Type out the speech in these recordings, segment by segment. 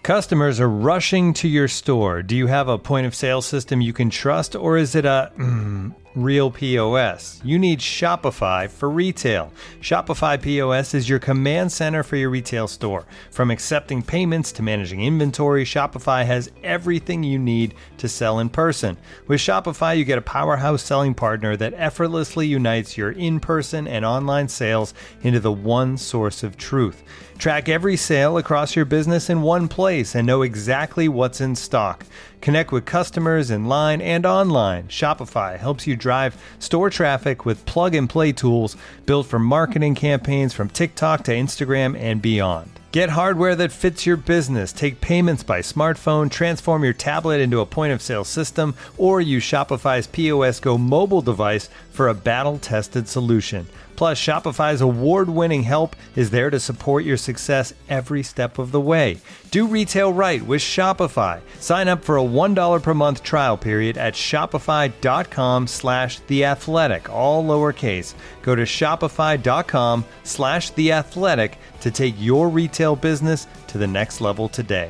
Customers are rushing to your store. Do you have a point of sale system you can trust, or is it a real POS? You need Shopify for retail. Shopify POS is your command center for your retail store. From accepting payments to managing inventory, Shopify has everything you need to sell in person. With Shopify, you get a powerhouse selling partner that effortlessly unites your in-person and online sales into the one source of truth. Track every sale across your business in one place and know exactly what's in stock. Connect with customers in line and online. Shopify helps you drive store traffic with plug-and-play tools built for marketing campaigns from TikTok to Instagram and beyond. Get hardware that fits your business. Take payments by smartphone, transform your tablet into a point-of-sale system, or use Shopify's POS Go mobile device for a battle-tested solution. Plus, Shopify's award-winning help is there to support your success every step of the way. Do retail right with Shopify. Sign up for a $1 per month trial period at shopify.com/theathletic, all lowercase. Go to shopify.com/theathletic to take your retail business to the next level today.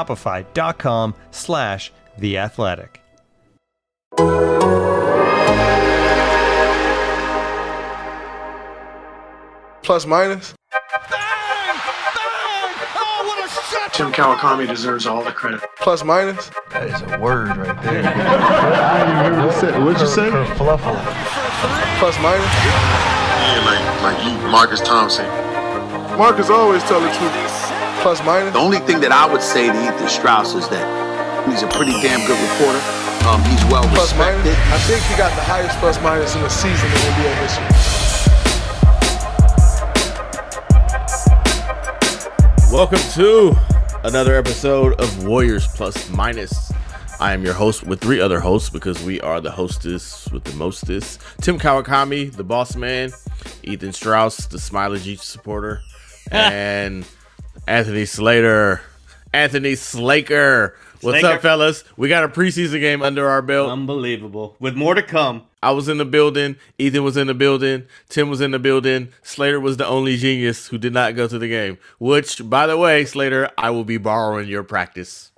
Shopify.com/theathletic. Plus minus. Oh, what a shot! Tim Kawakami deserves all the credit. Plus minus. That is a word right there. I didn't even hear what you said. What'd you say? Kerfluffle. Plus minus. Yeah, like you, Marcus Thompson. Marcus always tell the truth. Plus minus. The only thing that I would say to Ethan Strauss is that he's a pretty damn good reporter. He's well Plus respected. minus. I think he got the highest plus minus in the season in NBA history. Welcome to another episode of Warriors Plus Minus. I am your host with three other hosts because we are the hostess with the mostest. Tim Kawakami, the boss man. Ethan Strauss, the Smiley G supporter. And Anthony Slater. Anthony Slaker. What's up, fellas? We got a preseason game under our belt. Unbelievable. With more to come. I was in the building. Ethan was in the building. Tim was in the building. Slater was the only genius who did not go to the game. Which, by the way, Slater, I will be borrowing your practice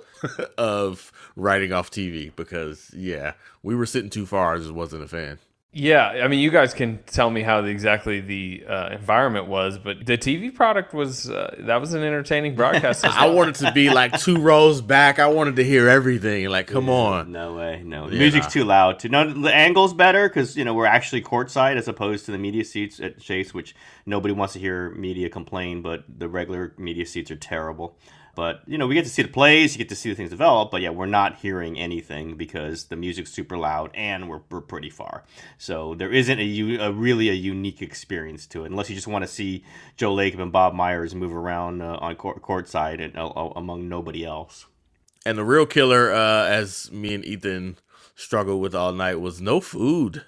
of writing off TV because, yeah, we were sitting too far. I just wasn't a fan. Yeah, I mean, you guys can tell me how exactly the environment was, but the TV product was that was an entertaining broadcast. I wanted to be like 2 rows back. I wanted to hear everything. Like, come on. No way, no. The music's too loud. No, the angle's better because we're actually courtside as opposed to the media seats at Chase, which nobody wants to hear media complain, but the regular media seats are terrible. But, we get to see the plays, you get to see the things develop, but yeah, we're not hearing anything because the music's super loud and we're pretty far. So there isn't a really unique experience to it, unless you just want to see Joe Lacob and Bob Myers move around on courtside and among nobody else. And the real killer, as me and Ethan struggled with all night, was no food.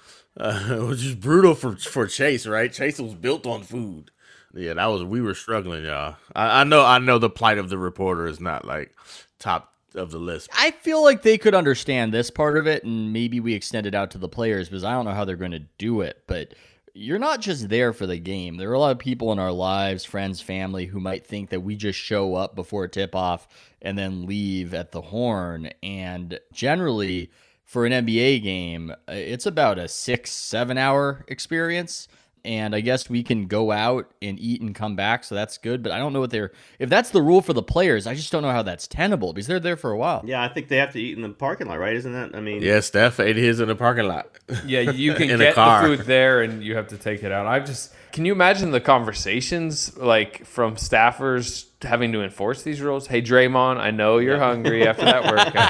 Which is brutal for Chase, right? Chase was built on food. Yeah, we were struggling, y'all. I know the plight of the reporter is not like top of the list. I feel like they could understand this part of it, and maybe we extend it out to the players because I don't know how they're going to do it. But you're not just there for the game. There are a lot of people in our lives, friends, family, who might think that we just show up before tip-off and then leave at the horn. And generally, for an NBA game, it's about a 6-7 hour experience. And I guess we can go out and eat and come back, so that's good. But I don't know if that's the rule for the players, I just don't know how that's tenable because they're there for a while. Yeah, I think they have to eat in the parking lot, right? Isn't that, Yeah, Steph ate his in the parking lot. Yeah, you can get the food there and you have to take it out. Can you imagine the conversations like from staffers having to enforce these rules? Hey, Draymond, I know you're hungry after that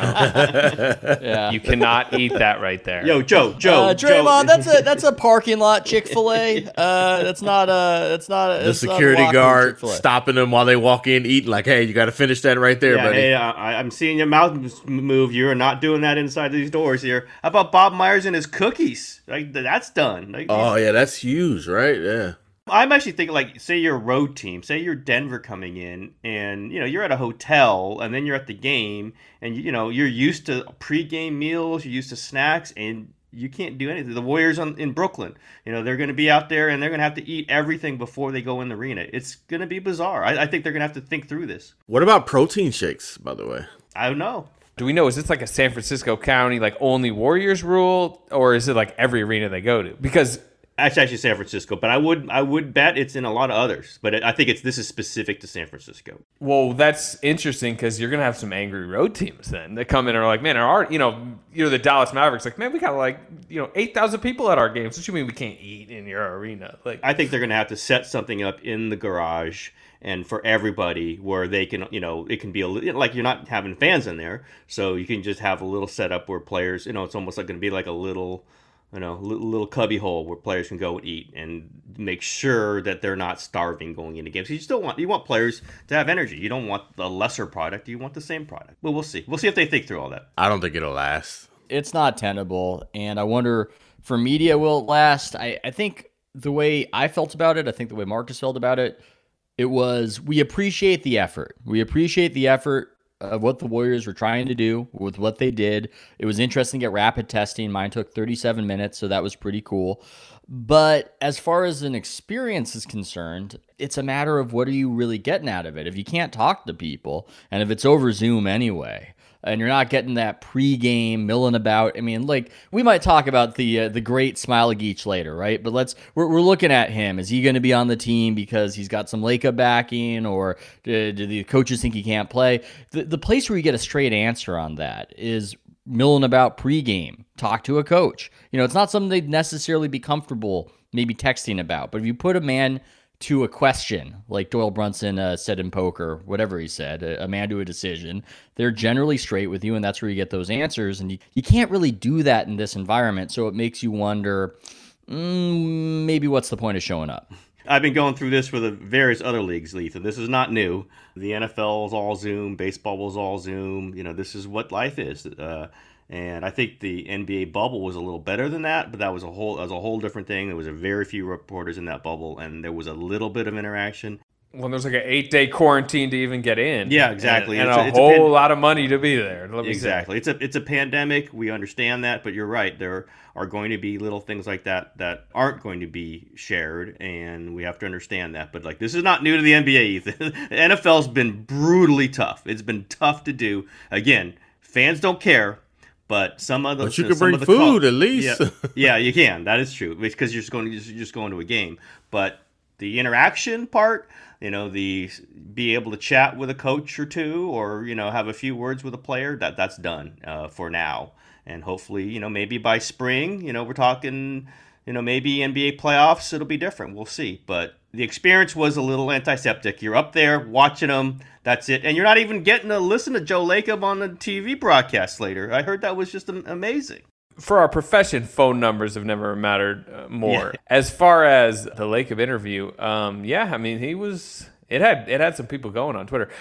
workout. Yeah. You cannot eat that right there. Yo, Joe. Draymond, that's a parking lot Chick-fil-A. That's not the security guard stopping them while they walk in eating. Like, hey, you got to finish that right there, buddy. Hey, I'm seeing your mouth move. You're not doing that inside these doors here. How about Bob Myers and his cookies? Like, that's done. Oh yeah, that's huge, right? Yeah. I'm actually thinking, like, say you're a road team, say you're Denver coming in, and you're at a hotel, and then you're at the game, and you're used to pregame meals, you're used to snacks, and You can't do anything. The Warriors in Brooklyn, they're going to be out there and they're going to have to eat everything before they go in the arena. It's going to be bizarre. I think they're going to have to think through this. What about protein shakes, by the way? I don't know. Do we know, is this like a San Francisco County, like only Warriors rule, or is it like every arena they go to? Because it's actually San Francisco, but I would bet it's in a lot of others. But I think this is specific to San Francisco. Well, that's interesting because you're gonna have some angry road teams then that come in and are like, man, the Dallas Mavericks, like, man, we got 8,000 people at our games. What you mean we can't eat in your arena? Like, I think they're gonna have to set something up in the garage and for everybody where they can, it can be like you're not having fans in there, so you can just have a little setup where players, it's almost like going to be like a little cubby hole where players can go and eat and make sure that they're not starving going into games. You want players to have energy. You don't want the lesser product. You want the same product. Well, we'll see. We'll see if they think through all that. I don't think it'll last. It's not tenable, and I wonder for media, will it last? I think the way I felt about it, I think the way Marcus felt about it, it was, we appreciate the effort. We appreciate the effort of what the Warriors were trying to do with what they did. It was interesting to get rapid testing. Mine took 37 minutes, so that was pretty cool. But as far as an experience is concerned, it's a matter of what are you really getting out of it? If you can't talk to people, and if it's over Zoom anyway, and you're not getting that pregame milling about. I mean, like, we might talk about the great Smailagić later, right? But we're looking at him. Is he going to be on the team because he's got some Laker backing, or do the coaches think he can't play? The place where you get a straight answer on that is milling about pregame. Talk to a coach. It's not something they'd necessarily be comfortable maybe texting about. But if you put a man to a question, like Doyle Brunson said in poker, whatever he said, a man to a decision, they're generally straight with you, and that's where you get those answers. And you can't really do that in this environment, so it makes you wonder, maybe what's the point of showing up? I've been going through this for the various other leagues, Leith, and this is not new. The NFL is all Zoom, baseball was all Zoom. This is what life is. And I think the NBA bubble was a little better than that, but that was a whole different thing. There was a very few reporters in that bubble, and there was a little bit of interaction. Well, there's like an 8-day quarantine to even get in. Yeah, exactly. And it's a whole lot of money to be there. Exactly. It's a pandemic. We understand that, but you're right. There are going to be little things like that aren't going to be shared, and we have to understand that. But this is not new to the NBA, Ethan. The NFL's been brutally tough. It's been tough to do. Again, fans don't care. But but you can bring food at least. Yeah, you can. That is true because you're just going to a game. But the interaction part, the be able to chat with a coach or two, or have a few words with a player, that's done for now. And hopefully, maybe by spring, we're talking, maybe NBA playoffs, it'll be different. We'll see. But the experience was a little antiseptic. You're up there watching them. That's it. And you're not even getting to listen to Joe Lacob on the TV broadcast later. I heard that was just amazing. For our profession, phone numbers have never mattered more. Yeah. As far as the Lacob interview, I mean, it had some people going on Twitter.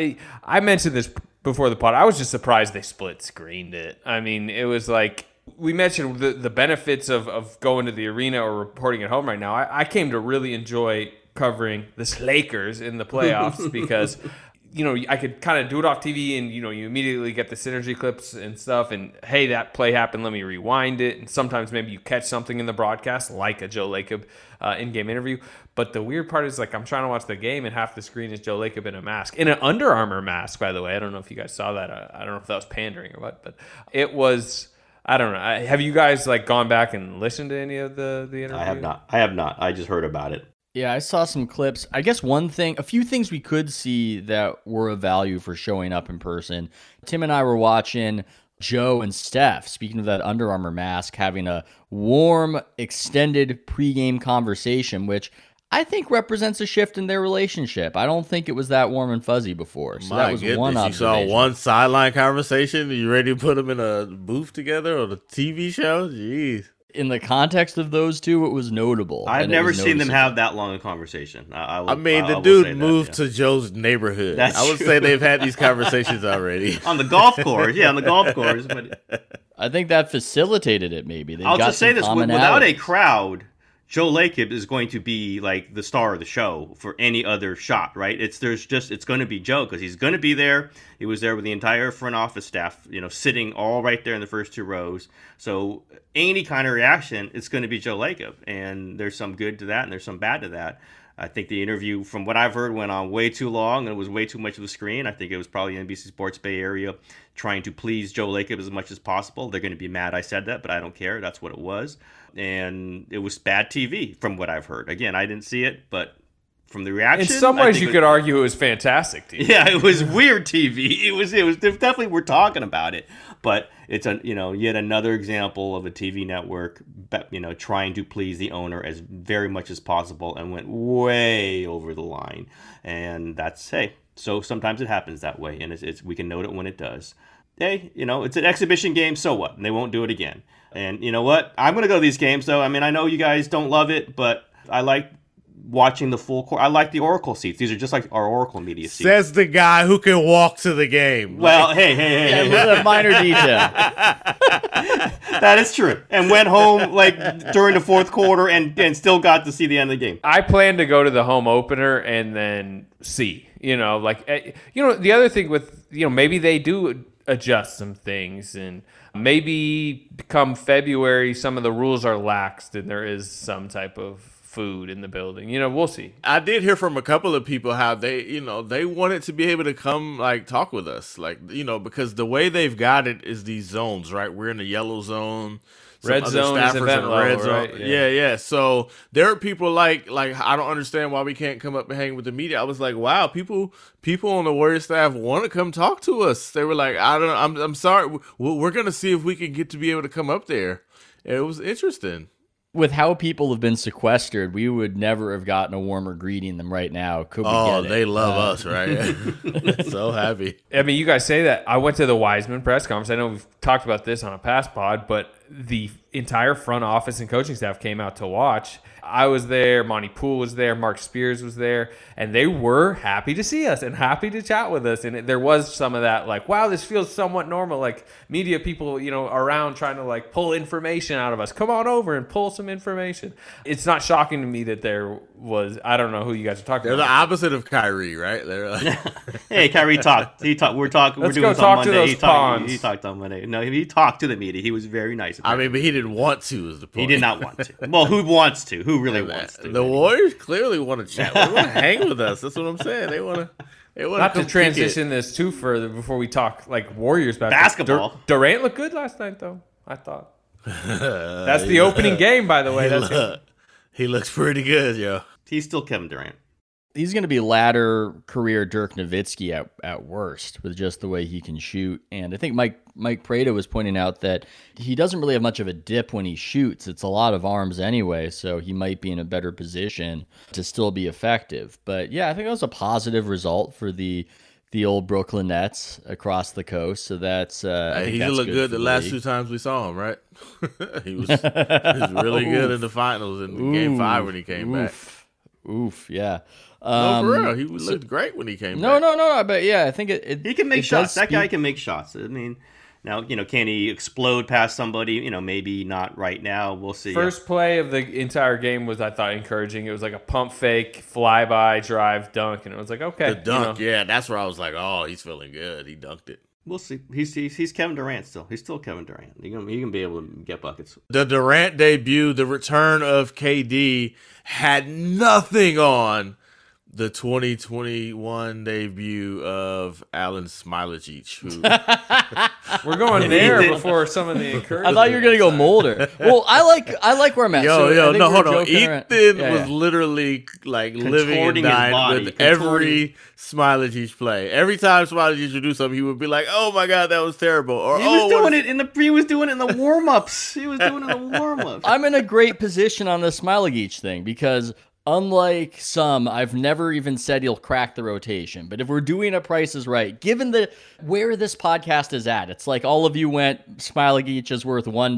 I mentioned this before the pod. I was just surprised they split screened it. I mean, it was like, we mentioned the benefits of going to the arena or reporting at home right now. I came to really enjoy covering the Lakers in the playoffs because, I could kind of do it off TV and, you immediately get the synergy clips and stuff. And, hey, that play happened. Let me rewind it. And sometimes maybe you catch something in the broadcast like a Joe Lacob in-game interview. But the weird part is, I'm trying to watch the game and half the screen is Joe Lacob in a mask. In an Under Armour mask, by the way. I don't know if you guys saw that. I don't know if that was pandering or what. But it was... I don't know. Have you guys gone back and listened to any of the interview? I have not. I just heard about it. Yeah, I saw some clips. I guess a few things we could see that were of value for showing up in person. Tim and I were watching Joe and Steph, speaking of that Under Armour mask, having a warm, extended pregame conversation, which I think represents a shift in their relationship. I don't think it was that warm and fuzzy before. So that was one observation. You saw one sideline conversation? Are you ready to put them in a booth together on a TV show? Jeez. In the context of those two, it was notable. I've never seen them have that long a conversation. The dude moved to Joe's neighborhood. I would say they've had these conversations already. On the golf course. Yeah, on the golf course. But I think that facilitated it, maybe. I'll just say this. Without a crowd, Joe Lacob is going to be like the star of the show for any other shot, right? It's going to be Joe because he's going to be there. He was there with the entire front office staff, sitting all right there in the first 2 rows. So any kind of reaction, it's going to be Joe Lacob, and there's some good to that and there's some bad to that. I think the interview, from what I've heard, went on way too long and it was way too much of the screen. I think it was probably NBC Sports Bay Area trying to please Joe Lacob as much as possible. They're going to be mad I said that, but I don't care. That's what it was. And it was bad TV from what I've heard. Again, I didn't see it, but from the reaction, in some ways, you could argue it was fantastic TV. Yeah, it was weird TV. It was definitely, we're talking about it, but it's yet another example of a TV network, trying to please the owner as very much as possible and went way over the line. And so sometimes it happens that way, and we can note it when it does. Hey, it's an exhibition game, so what? And they won't do it again. And you know what? I'm going to go to these games, though. I mean, I know you guys don't love it, but I like watching the full court. I like the Oracle seats. These are just like our Oracle media seats. Says the guy who can walk to the game. Well, hey. A minor detail. That is true. And went home during the fourth quarter and still got to see the end of the game. I plan to go to the home opener and then see. The other thing with maybe they do adjust some things, and maybe come February some of the rules are laxed and there is some type of food in the building. We'll see. I did hear from a couple of people how they wanted to be able to come talk with us, because the way they've got it is these zones, right? We're in the yellow zone. Red zone is event level, right? Yeah. So there are people like I don't understand why we can't come up and hang with the media. I was like, wow, people on the Warriors staff want to come talk to us. They were like, I'm sorry, we're gonna see if we can get to be able to come up there. And it was interesting. With how people have been sequestered, we would never have gotten a warmer greeting than right now. Could we get it? They love us, right? So happy. I mean, you guys say that. I went to the Wiseman press conference. I know we've talked about this on a past pod, but the entire front office and coaching staff came out to watch. I was there, Monty Poole was there, Mark Spears was there, and they were happy to see us and happy to chat with us. And there was some of that, wow, this feels somewhat normal, media people, around trying to pull information out of us. Come on over and pull some information. It's not shocking to me that there was, I don't know who you guys are talking about. They're the opposite of Kyrie, right? They're hey, Kyrie talked. We're doing this on Monday. He talked on Monday. No, he talked to the media. He was very nice. I mean, but he didn't want to, is the point. He did not want to. Well, who wants to? Who really wants to? The Warriors clearly want to chat. They want to hang with us. That's what I'm saying. They want to. Not to transition this too further before we talk Warriors basketball. Durant looked good last night, though. I thought. That's the opening game, by the way. He looks pretty good, yo. He's still Kevin Durant. He's going to be latter career Dirk Nowitzki at worst with just the way he can shoot. And I think Mike Prado was pointing out that he doesn't really have much of a dip when he shoots. It's a lot of arms anyway, so he might be in a better position to still be effective. But yeah, I think that was a positive result for the old Brooklyn Nets across the coast. So that's he looked good the last 2 times we saw him, right? he was really good in the finals in Game 5 when he came back. Yeah. No, for real. He looked great when he came back. No. But yeah, I think he can make shots. That guy can make shots. I mean, now, can he explode past somebody? Maybe not right now. We'll see. First play of the entire game was, I thought, encouraging. It was like a pump fake, flyby, drive, dunk. And it was like, okay. The dunk, yeah. That's where I was like, oh, he's feeling good. He dunked it. We'll see. He's Kevin Durant still. He's still Kevin Durant. He can be able to get buckets. The Durant debut, the return of KD, had nothing on the 2021 debut of Alen Smailagic. We're going there before some of the encouragement. I thought you were going to go Mulder. Well, I like where I'm at. Hold on. Ethan was literally living and dying with every Smailagic play. Every time Smailagic would do something, he would be like, "Oh my god, that was terrible." Or he was doing it in the warm-ups. He was doing it in the warm-ups. I'm in a great position on the Smailagic thing because, unlike some, I've never even said he'll crack the rotation. But if we're doing a Price is Right, given where this podcast is at, it's like all of you went, Smailagic is worth $1,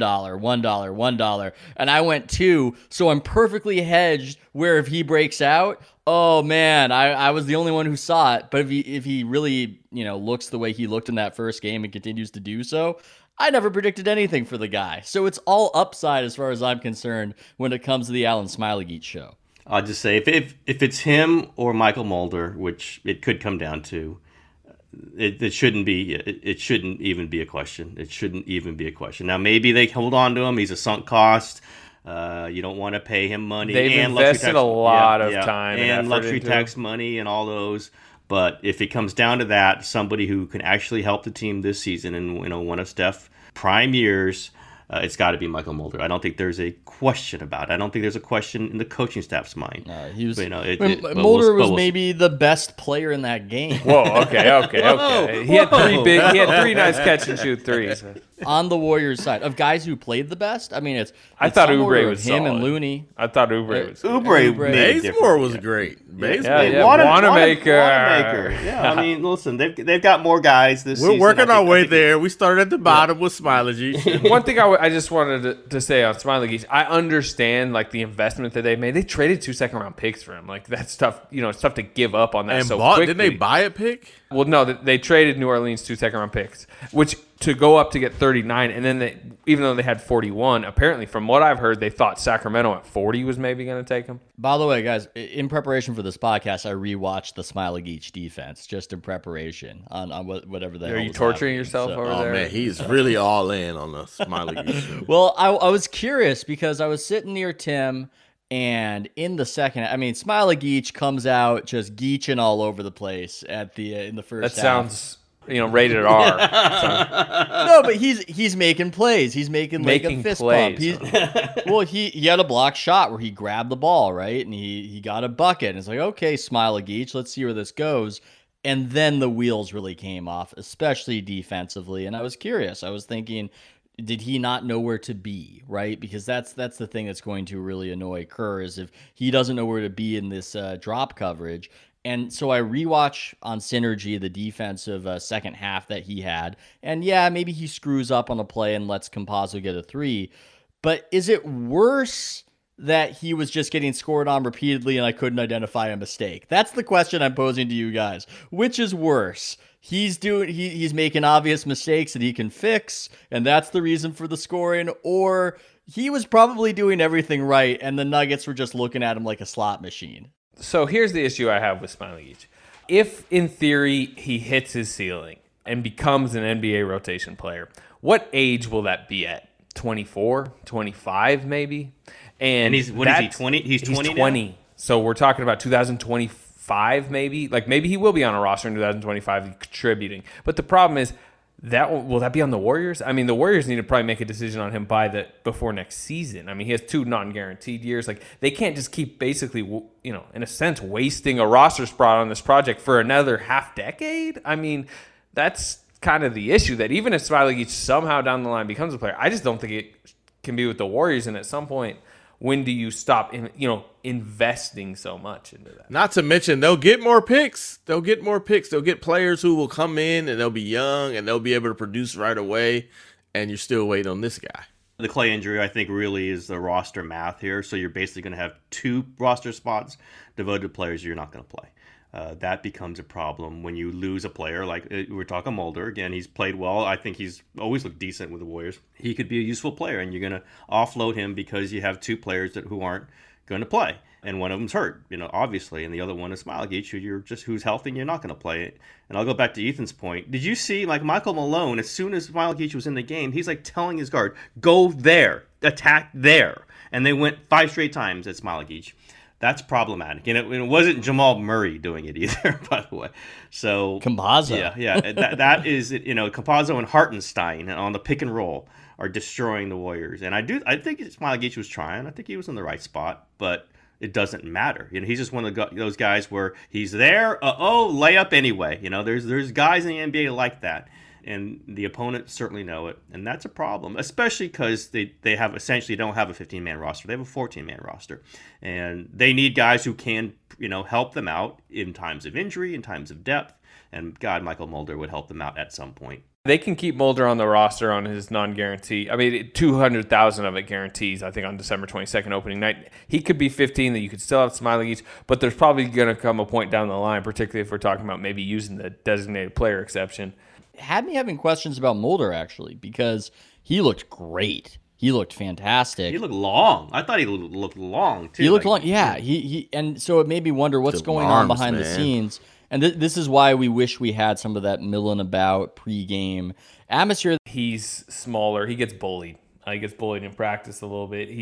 $1, and I went $2. So I'm perfectly hedged where if he breaks out, oh man, I was the only one who saw it. But if he really looks the way he looked in that first game and continues to do so, I never predicted anything for the guy. So it's all upside as far as I'm concerned when it comes to the Alan Smailagić show. I'll just say, if it's him or Michael Mulder, which it could come down to, it shouldn't even be a question. It shouldn't even be a question. Now, maybe they hold on to him. He's a sunk cost. You don't want to pay him money. They've invested a lot of time and luxury tax money and all those. But if it comes down to that, somebody who can actually help the team this season in one of Steph's prime years, it's got to be Michael Mulder. I don't think there's a question about it. I don't think there's a question in the coaching staff's mind. Mulder was maybe the best player in that game. Whoa, okay. He had three nice catch and shoot threes. On the Warriors side, of guys who played the best, I mean, I thought Oubre was him solid. And Looney. I thought Oubre was Bazemore was great. Wanamaker. Yeah, I mean, listen, they've got more guys this season. We're working our way there. We started at the bottom with Smailagić. One thing I just wanted to say on Smailagić, I understand like the investment that they made. They traded 2 second-round picks for him. Like that's tough. It's tough to give up on that quickly. Didn't they buy a pick? Well, no, they traded New Orleans 2 second-round picks, which to go up to get 39, and then even though they had 41, apparently from what I've heard, they thought Sacramento at 40 was maybe going to take them. By the way, guys, in preparation for this podcast, I rewatched the Smailagić defense just in preparation on whatever the hell. Are you torturing yourself over there? Oh man, he's really all in on the Smailagić. Well, I was curious because I was sitting near Tim. And in the second, I mean, Smailagić comes out just geeching all over the place in the first half. That sounds, rated R. No, but he's making plays. He's making like a fist bump. He had a blocked shot where he grabbed the ball, right? And he got a bucket. And it's like, okay, Smailagić, let's see where this goes. And then the wheels really came off, especially defensively. And I was curious. I was thinking, did he not know where to be, right? Because that's the thing that's going to really annoy Kerr is if he doesn't know where to be in this drop coverage. And so I rewatch on Synergy the defensive second half that he had. And yeah, maybe he screws up on a play and lets Campazzo get a 3. But is it worse that he was just getting scored on repeatedly and I couldn't identify a mistake? That's the question I'm posing to you guys. Which is worse? He's making obvious mistakes that he can fix, and that's the reason for the scoring, or he was probably doing everything right, and the Nuggets were just looking at him like a slot machine. So here's the issue I have with Smailagić. If, in theory, he hits his ceiling and becomes an NBA rotation player, what age will that be at? 24, 25 maybe? And he's 20? He's 20 now? So we're talking about 2025 maybe. Like maybe he will be on a roster in 2025 contributing. But the problem is will that be on the Warriors? I mean, the Warriors need to probably make a decision on him before next season. I mean, he has 2 non-guaranteed years. Like they can't just keep basically, in a sense, wasting a roster spot on this project for another half decade. I mean, that's kind of the issue, that even if Smailagić somehow down the line becomes a player, I just don't think it can be with the Warriors. And at some point, when do you stop, investing so much into that? Not to mention, they'll get more picks. They'll get players who will come in and they'll be young and they'll be able to produce right away. And you're still waiting on this guy. The Clay injury, I think, really is the roster math here. So you're basically going to have 2 roster spots devoted to players you're not going to play. That becomes a problem when you lose a player. Like we're talking Mulder. Again, he's played well. I think he's always looked decent with the Warriors. He could be a useful player, and you're going to offload him because you have 2 players who aren't going to play. And one of them's hurt, obviously. And the other one is Smailagić, who's healthy and you're not going to play it. And I'll go back to Ethan's point. Did you see, like, Michael Malone, as soon as Smailagić was in the game, he's like telling his guard, go there, attack there. And they went 5 straight times at Smailagić. That's problematic. And it wasn't Jamal Murray doing it either, by the way. So Campazzo. Yeah. that is, Campazzo and Hartenstein on the pick and roll are destroying the Warriors. And I think Smailagić was trying. I think he was in the right spot, but it doesn't matter. He's just one of those guys where he's there. Layup anyway. There's guys in the NBA like that. And the opponents certainly know it, and that's a problem, especially because they essentially don't have a 15-man roster. They have a 14-man roster, and they need guys who can, help them out in times of injury, in times of depth, and God, Michael Mulder would help them out at some point. They can keep Mulder on the roster on his non-guarantee. I mean, 200,000 of it guarantees, I think, on December 22nd opening night. He could be 15 that you could still have Smailagić, but there's probably going to come a point down the line, particularly if we're talking about maybe using the designated player exception, had me having questions about Mulder, actually, because he looked great. He looked fantastic. He looked long. I thought he looked long, too. He looked long, yeah. And so it made me wonder what's going on behind the scenes. And this is why we wish we had some of that milling about pregame atmosphere. He's smaller. He gets bullied. He gets bullied in practice a little bit.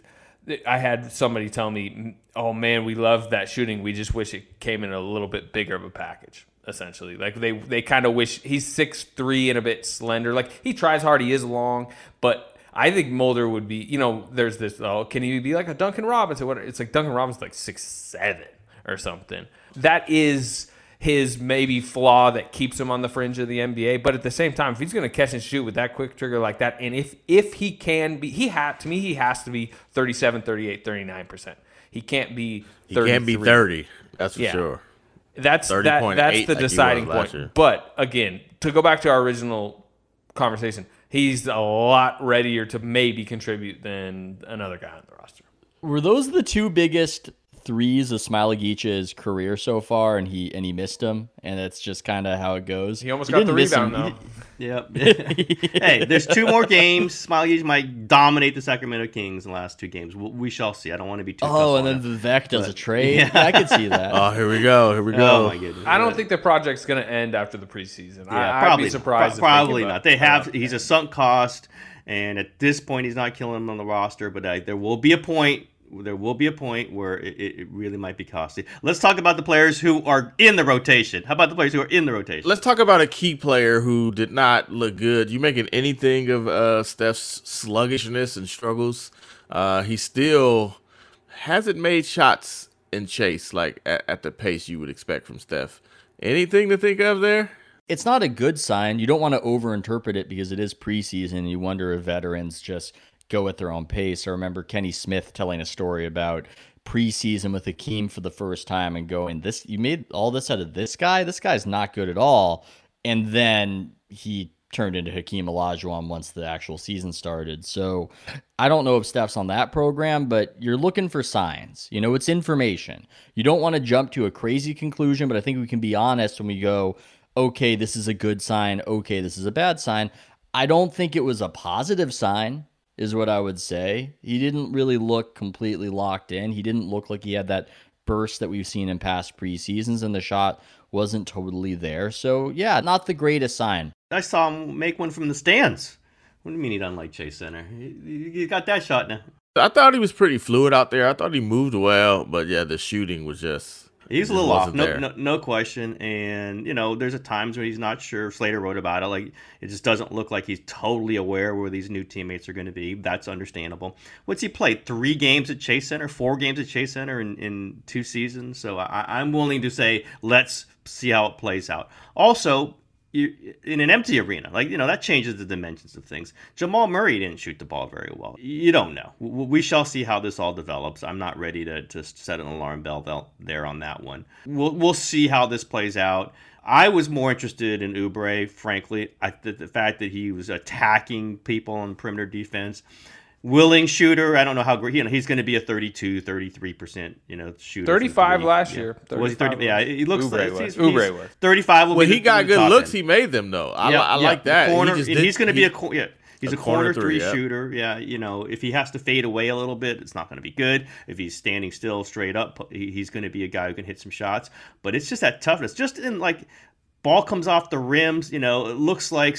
I had somebody tell me, oh, man, we love that shooting. We just wish it came in a little bit bigger of a package, essentially. Like, they kind of wish he's 6'3" and a bit slender. Like, he tries hard. He is long. But I think Mulder would be, there's this, can he be like a Duncan Robinson? It's like Duncan Robinson's like 6'7" or something. That is his maybe flaw that keeps him on the fringe of the NBA. But at the same time, if he's going to catch and shoot with that quick trigger like that, and if he can be, he has to be 37, 38, 39%. He can't be 33. He can't be 30. That's for sure. That's the deciding point. But again, to go back to our original conversation, he's a lot readier to maybe contribute than another guy on the roster. Were those the two biggest threes of Smailagić's career so far, and he missed them, and that's just kind of how it goes? He almost got the rebound, though. Yep. Hey, there's 2 more games. Smailagić might dominate the Sacramento Kings in the last 2 games. We shall see. I don't want to be too tough and then Vivek does a trade. Yeah. I could see that. Oh, here we go. Oh, my goodness. I don't think the project's going to end after the preseason. Yeah, I'd be surprised. Probably not. He's a sunk cost, and at this point, he's not killing him on the roster, but there will be a point. There will be a point where it really might be costly. Let's talk about the players who are in the rotation. How about the players who are in the rotation? Let's talk about a key player who did not look good. You making anything of Steph's sluggishness and struggles? He still hasn't made shots in chase like at the pace you would expect from Steph. Anything to think of there? It's not a good sign. You don't want to overinterpret it because it is preseason. You wonder if veterans just go at their own pace. I remember Kenny Smith telling a story about preseason with Hakeem for the first time and going, you made all this out of this guy? This guy's not good at all. And then he turned into Hakeem Olajuwon once the actual season started. So I don't know if Steph's on that program, but you're looking for signs. It's information. You don't want to jump to a crazy conclusion, but I think we can be honest when we go, okay, this is a good sign. Okay, this is a bad sign. I don't think it was a positive sign, is what I would say. He didn't really look completely locked in. He didn't look like he had that burst that we've seen in past preseasons, and the shot wasn't totally there. So, yeah, not the greatest sign. I saw him make one from the stands. What do you mean he doesn't like Chase Center? He got that shot now. I thought he was pretty fluid out there. I thought he moved well, but yeah, the shooting was just... He's a little off, no question. And, there's a times when he's not sure. Slater wrote about it. Like, it just doesn't look like he's totally aware where these new teammates are going to be. That's understandable. What's he played? 3 games at Chase Center? 4 games at Chase Center in 2 seasons? So I'm willing to say, let's see how it plays out. Also, in an empty arena, that changes the dimensions of things. Jamal Murray didn't shoot the ball very well. You don't know. We shall see how this all develops. I'm not ready to set an alarm bell there on that one. We'll see how this plays out. I was more interested in Oubre, frankly. The fact that he was attacking people on perimeter defense. Willing shooter. I don't know how great. He's going to be a 32, 33%. Shooter. 35 last year. Was he 30? Yeah, he looks. Oubre was 35. When he got good looks, he made them though. I like that. Corner, he's going to be he's a corner 3 shooter. Yeah, if he has to fade away a little bit, it's not going to be good. If he's standing still, straight up, he's going to be a guy who can hit some shots. But it's just that toughness. Just in ball comes off the rims, it looks like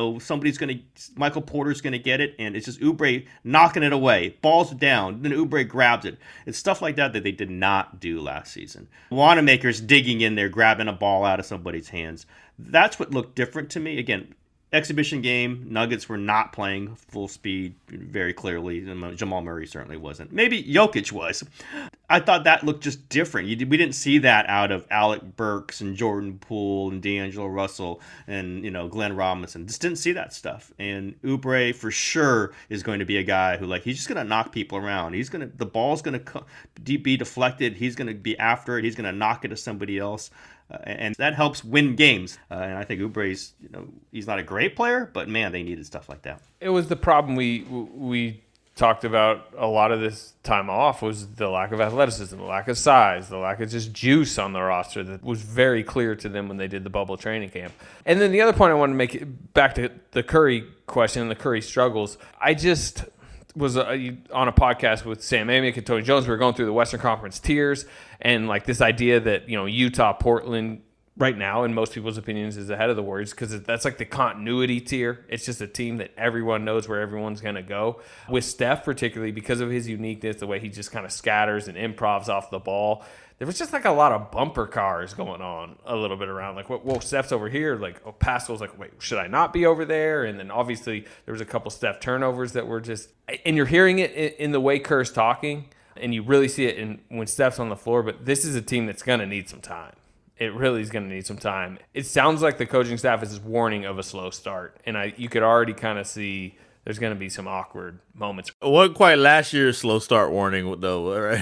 Michael Porter's going to get it, and it's just Oubre knocking it away. Ball's down, then Oubre grabs it. It's stuff like that they did not do last season. Wanamaker's digging in there, grabbing a ball out of somebody's hands. That's what looked different to me. Again, exhibition game, Nuggets were not playing full speed very clearly. Jamal Murray certainly wasn't. Maybe Jokic was. I thought that looked just different. We didn't see that out of Alec Burks and Jordan Poole and D'Angelo Russell and Glenn Robinson. Just didn't see that stuff. And Oubre for sure is going to be a guy who he's just going to knock people around. The ball's going to be deflected. He's going to be after it. He's going to knock it to somebody else. And that helps win games. And I think Oubre's, he's not a great player, but man, they needed stuff like that. It was the problem we talked about a lot of this time off was the lack of athleticism, the lack of size, the lack of just juice on the roster that was very clear to them when they did the bubble training camp. And then the other point I want to make, back to the Curry question and the Curry struggles, I just was on a podcast with Sam Amick and Tony Jones. We were going through the Western Conference tiers and like this idea that, Utah, Portland, right now, in most people's opinions, is ahead of the Warriors because that's like the continuity tier. It's just a team that everyone knows where everyone's going to go. With Steph, particularly because of his uniqueness, the way he just kind of scatters and improvs off the ball, there was just like a lot of bumper cars going on a little bit around. Like, whoa, Steph's over here. Like, Pascal's like, wait, should I not be over there? And then obviously there was a couple Steph turnovers that were just – and you're hearing it in the way Kerr's talking, and you really see it when Steph's on the floor. But this is a team that's going to need some time. It really is going to need some time. It sounds like the coaching staff is warning of a slow start, and you could already kind of see there's going to be some awkward moments. It wasn't quite last year's slow start warning, though, right?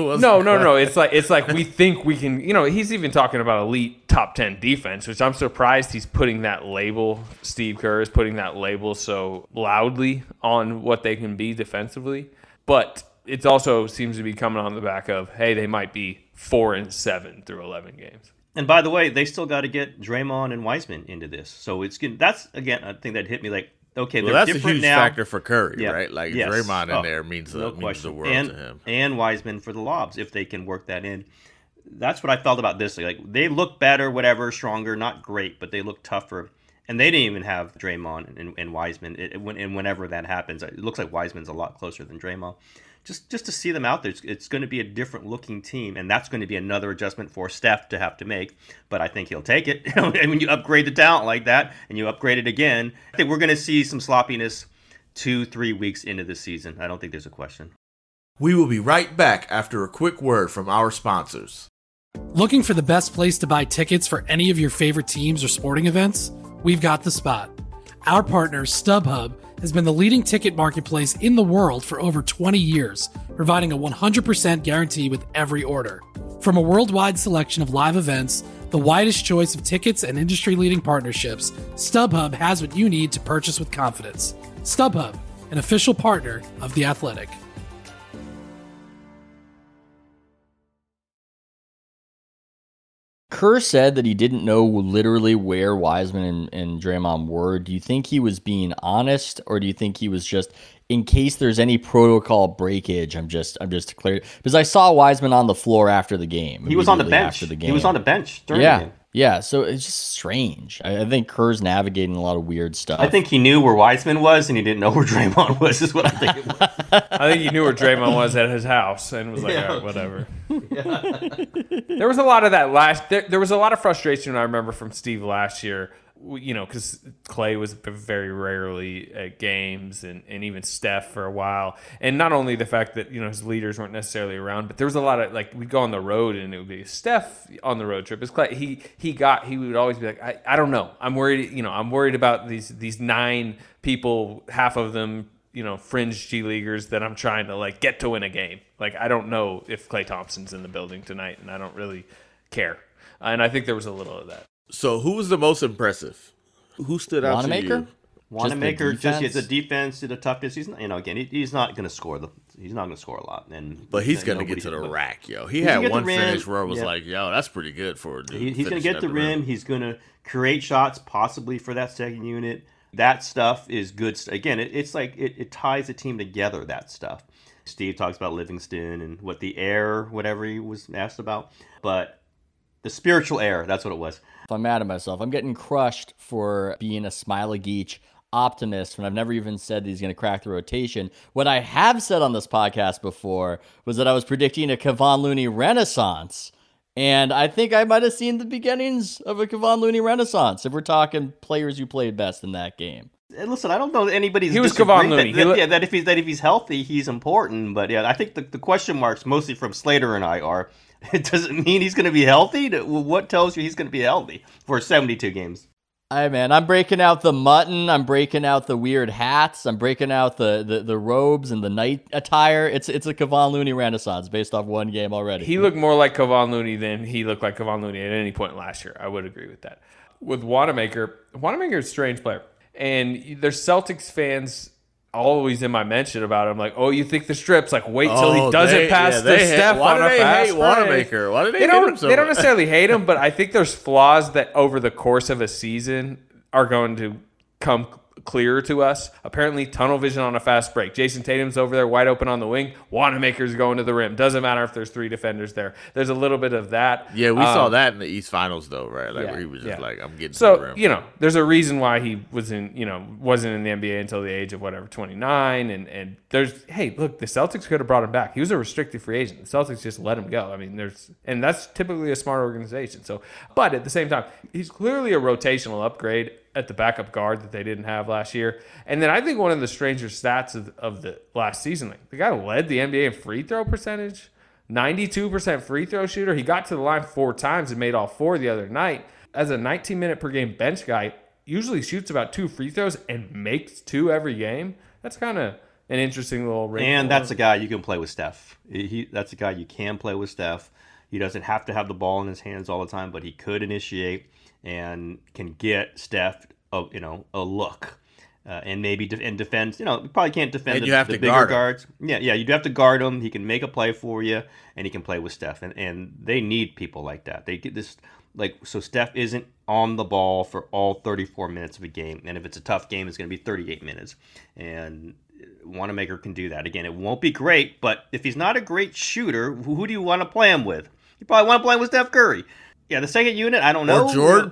No. It's like we think we can. He's even talking about elite top 10 defense, which I'm surprised he's putting that label. Steve Kerr is putting that label so loudly on what they can be defensively, but it also seems to be coming on the back of, hey, they might be 4-7 through 11 games. And by the way, they still got to get Draymond and Wiseman into this. So that's, again, a thing that hit me like, okay, they're that's different a huge now. factor for Curry, right? Like Draymond in there means the world to him. And Wiseman for the lobs, if they can work that in. That's what I felt about this. Like, they look better, whatever, stronger, not great, but they look tougher. And they didn't even have Draymond and Wiseman. And whenever that happens, it looks like Wiseman's a lot closer than Draymond. Just to see them out there, it's going to be a different looking team, and that's going to be another adjustment for Steph to have to make. But I think he'll take it. And when you upgrade the talent like that, and you upgrade it again, I think we're going to see some sloppiness 2-3 weeks into the season. I don't think there's a question. We will be right back after a quick word from our sponsors. Looking for the best place to buy tickets for any of your favorite teams or sporting events? We've got the spot. Our partner, StubHub, has been the leading ticket marketplace in the world for over 20 years, providing a 100% guarantee with every order. From a worldwide selection of live events, the widest choice of tickets, and industry-leading partnerships, StubHub has what you need to purchase with confidence. StubHub, an official partner of The Athletic. Kerr said that he didn't know literally where Wiseman and Draymond were. Do you think he was being honest, or do you think he was just, in case there's any protocol breakage, I'm just declared? Because I saw Wiseman on the floor after the game. He was on the bench. He was on the bench during the game. Yeah, so it's just strange. I think Kerr's navigating a lot of weird stuff. I think he knew where Wiseman was, and he didn't know where Draymond was, is what I think it was. I think he knew where Draymond was at his house and was like, all right, whatever. There was a lot of that there was a lot of frustration, I remember, from Steve last year, because Clay was very rarely at games, and even Steph for a while. And not only the fact that, his leaders weren't necessarily around, but there was a lot of, like, we'd go on the road and it would be Steph on the road trip. It's Clay. He would always be like, I don't know. I'm worried, I'm worried about these 9 people, half of them, fringe G leaguers that I'm trying to, like, get to win a game. Like, I don't know if Klay Thompson's in the building tonight, and I don't really care. And I think there was a little of that. So who was the most impressive? Who stood out to you? Wanamaker just the defense, the toughness. He's again, he's not going to score he's not going to score a lot. But he's going to get to the rack, yo. He had one finish where it was like, yo, that's pretty good for a dude. He's going to get the rim. He's going to create shots possibly for that second unit. That stuff is good. Again, it's like it ties the team together, that stuff. Steve talks about Livingston and what the air, whatever he was asked about. But the spiritual air, that's what it was. I'm mad at myself. I'm getting crushed for being a Smile-A-Geech optimist when I've never even said that he's going to crack the rotation. What I have said on this podcast before was that I was predicting a Kevon Looney renaissance. And I think I might have seen the beginnings of a Kevon Looney renaissance if we're talking players who played best in that game. And listen, I don't know anybody's. He was Kevon Looney. That if he's healthy, he's important. But yeah, I think the question marks mostly from Slater and I are, does it mean he's going to be healthy? What tells you he's going to be healthy for 72 games? Hey, man, I'm breaking out the mutton. I'm breaking out the weird hats. I'm breaking out the robes and the night attire. It's a Kevon Looney renaissance based off one game already. He looked more like Kevon Looney than he looked like Kevon Looney at any point last year. I would agree with that. With Wanamaker is a strange player. And there's Celtics fans always in my mention about him, like, oh, you think the strips? Like, wait till he doesn't pass the Steph on a fast break. Wanamaker? Why do they hate him so much? They don't necessarily hate him, but I think there's flaws that over the course of a season are going to come clearer to us. Apparently, tunnel vision on a fast break. Jason Tatum's over there wide open on the wing. Wanamaker's going to the rim. Doesn't matter if there's 3 defenders there. There's a little bit of that. Yeah, we saw that in the East Finals, though, right? Like, where he was just like, I'm getting to the rim. So, there's a reason why he wasn't in the NBA until the age of 29. And there's, hey, look, the Celtics could have brought him back. He was a restricted free agent. The Celtics just let him go. I mean, and that's typically a smart organization. So, but at the same time, he's clearly a rotational upgrade at the backup guard that they didn't have last year. And then I think one of the stranger stats of the last season, like the guy led the NBA in free throw percentage, 92% free throw shooter. He got to the line 4 times and made all 4 the other night. As a 19-minute per game bench guy, usually shoots about 2 free throws and makes 2 every game. That's kind of an interesting little ring. And that's a guy you can play with Steph. That's a guy you can play with Steph. He doesn't have to have the ball in his hands all the time, but he could initiate and can get Steph a look. And maybe defend. You probably can't defend the bigger guards. Yeah, you'd have to guard him. He can make a play for you, and he can play with Steph. And they need people like that. They get this, so Steph isn't on the ball for all 34 minutes of a game. And if it's a tough game, it's going to be 38 minutes. And Wanamaker can do that. Again, it won't be great, but if he's not a great shooter, who do you want to play him with? You probably want to play him with Steph Curry. Yeah, the second unit, I don't know. Or Jordan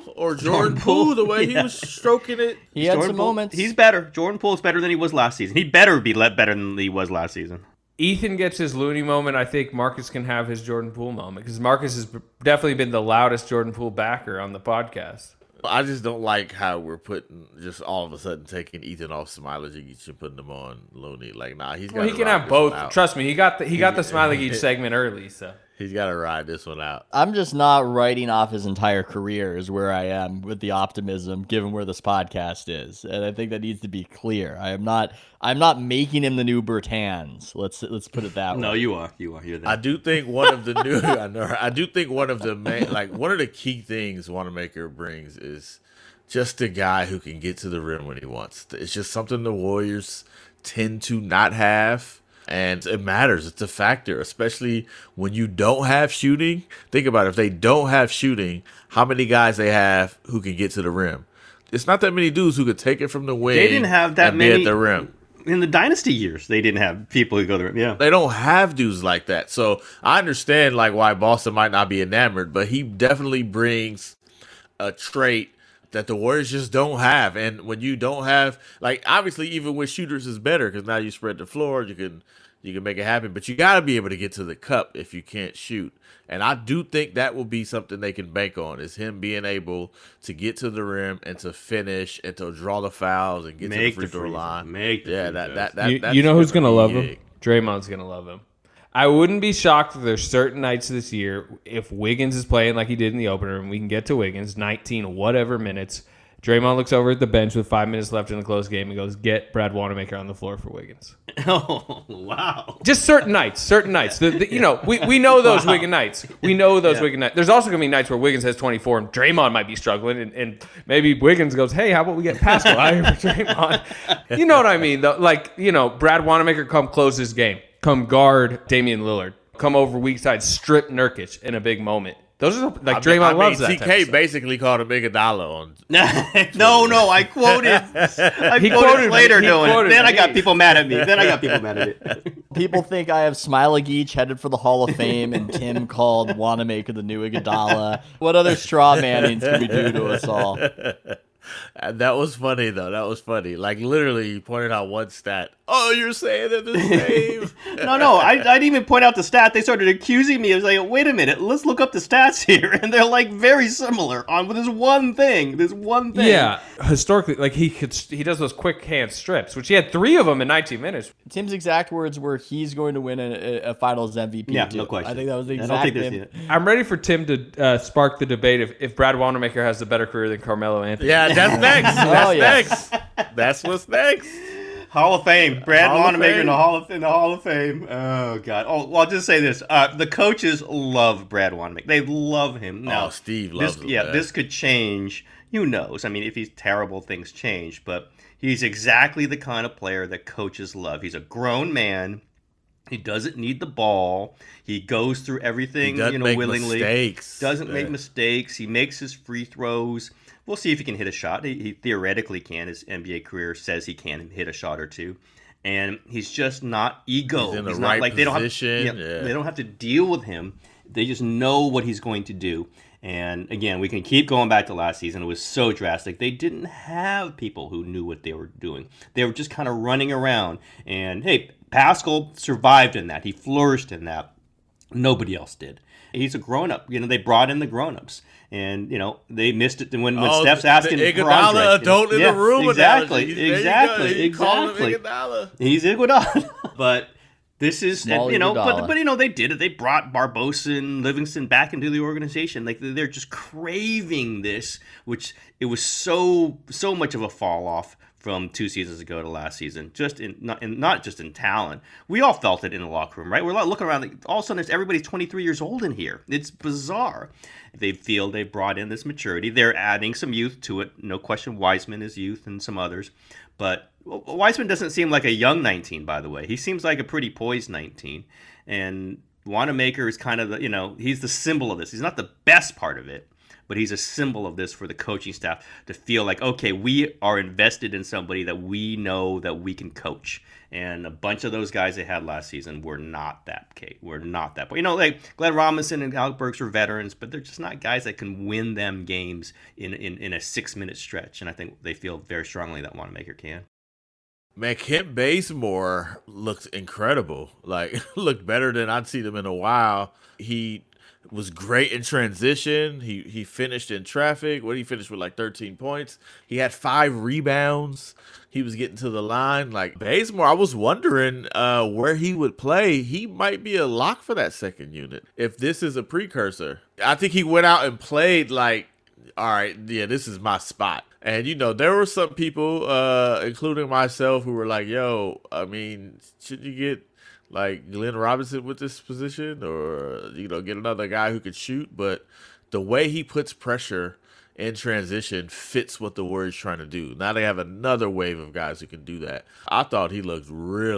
Poole, the way he was stroking it. He had some moments. He's better. Jordan Poole's better than he was last season. He better be better than he was last season. Ethan gets his Looney moment. I think Marcus can have his Jordan Poole moment because Marcus has definitely been the loudest Jordan Poole backer on the podcast. I just don't like how we're putting just all of a sudden taking Ethan off Smailagic and putting him on Looney. Like, nah, he's got. Well, he can have both. Trust me, he got the Smailagic segment early, so. He's got to ride this one out. I'm just not writing off his entire career is where I am with the optimism, given where this podcast is, and I think that needs to be clear. I'm not making him the new Bertans. Let's put it that way. No, you are. You're there. I do think one of the new. I do think one of the main, one of the key things Wanamaker brings is just a guy who can get to the rim when he wants. It's just something the Warriors tend to not have. And it matters. It's a factor, especially when you don't have shooting. Think about it. If they don't have shooting, how many guys they have who can get to the rim? It's not that many dudes who could take it from the wing. They didn't have that many at the rim. In the dynasty years, they didn't have people who go to the rim. Yeah. They don't have dudes like that. So I understand why Boston might not be enamored, but he definitely brings a trait that the Warriors just don't have. And when you don't have, obviously even with shooters is better because now you spread the floor, you can make it happen, but you got to be able to get to the cup if you can't shoot. And I do think that will be something they can bank on, is him being able to get to the rim and to finish and to draw the fouls and get to the free throw line. You know who's going to love him? Draymond's going to love him. I wouldn't be shocked if there's certain nights this year, if Wiggins is playing like he did in the opener, and we can get to Wiggins, 19 whatever minutes, Draymond looks over at the bench with 5 minutes left in the close game and goes, get Brad Wanamaker on the floor for Wiggins. Oh, wow. Just certain nights. We know those Wiggins nights. We know those Wiggins nights. There's also going to be nights where Wiggins has 24 and Draymond might be struggling, and maybe Wiggins goes, hey, how about we get Pascal out here for Draymond? You know what I mean? Brad Wanamaker come close this game. Come guard Damian Lillard. Come over weak side, strip Nurkic in a big moment. Those are Draymond loves that. TK basically called him Iguodala on. No, I quoted. He quoted later doing it. Then I got people mad at me. People think I have Smailagic headed for the Hall of Fame, and Tim called Wanamaker the new Iguodala. What other straw mannings can we do to us all? That was funny, though. That was funny. Literally, you pointed out one stat. Oh, you're saying they're the same. No. I didn't even point out the stat. They started accusing me. I was like, wait a minute. Let's look up the stats here. And they're, very similar on this one thing. Yeah. Historically, he does those quick hand strips, which he had 3 of them in 19 minutes. Tim's exact words were he's going to win a Finals MVP. Yeah, too. No question. I think that was the exact thing. I'm ready for Tim to spark the debate if Brad Wanamaker has a better career than Carmelo Anthony. Yeah, that's next. Next. That's what's next. Hall of Fame. Brad Wanamaker in the Hall of Fame. Oh God. Oh, well, I'll just say this: the coaches love Brad Wanamaker. They love him. Now, Steve loves him. Yeah, this could change. Who knows? I mean, if he's terrible, things change. But he's exactly the kind of player that coaches love. He's a grown man. He doesn't need the ball. He goes through everything, willingly. Doesn't make mistakes. He makes his free throws. We'll see if he can hit a shot. He theoretically can. His NBA career says he can hit a shot or two. And he's just not ego. He's in the right position. They don't have to deal with him. They just know what he's going to do. And again, we can keep going back to last season. It was so drastic. They didn't have people who knew what they were doing. They were just kind of running around. And hey, Pascal survived in that. He flourished in that. Nobody else did. He's a grown-up. They brought in the grown-ups. And, they missed it when Steph's asking for Iguodala adult in the room. Exactly. Call him Iguodala. He's Iguodala. But this is, but they did it. They brought Barbosa and Livingston back into the organization. Like, they're just craving this, which it was so much of a fall off from 2 seasons ago to last season, not just in talent. We all felt it in the locker room, right? We're looking around, all of a sudden everybody's 23 years old in here. It's bizarre. They feel they brought in this maturity. They're adding some youth to it. No question, Wiseman is youth and some others. But Wiseman doesn't seem like a young 19, by the way. He seems like a pretty poised 19. And Wanamaker is kind of he's the symbol of this. He's not the best part of it, but he's a symbol of this for the coaching staff to feel like, okay, we are invested in somebody that we know that we can coach. And a bunch of those guys they had last season were not that case. Like Glenn Robinson and Alec Burks are veterans, but they're just not guys that can win them games in a 6-minute stretch. And I think they feel very strongly that Wanamaker can. Man, Kent Bazemore looked incredible. Like, looked better than I'd seen him in a while. He was great in transition. He finished in traffic. He finished with like 13 points. He had 5 rebounds. He was getting to the line. Like, Bazemore, I was wondering where he would play. He might be a lock for that second unit if this is a precursor. I think he went out and played like, all right, yeah, this is my spot. And, there were some people, including myself, who were like, yo, I mean, should you get like Glenn Robinson with this position or, get another guy who could shoot? But the way he puts pressure in transition fits what the Warriors trying to do. Now they have another wave of guys who can do that. I thought he looked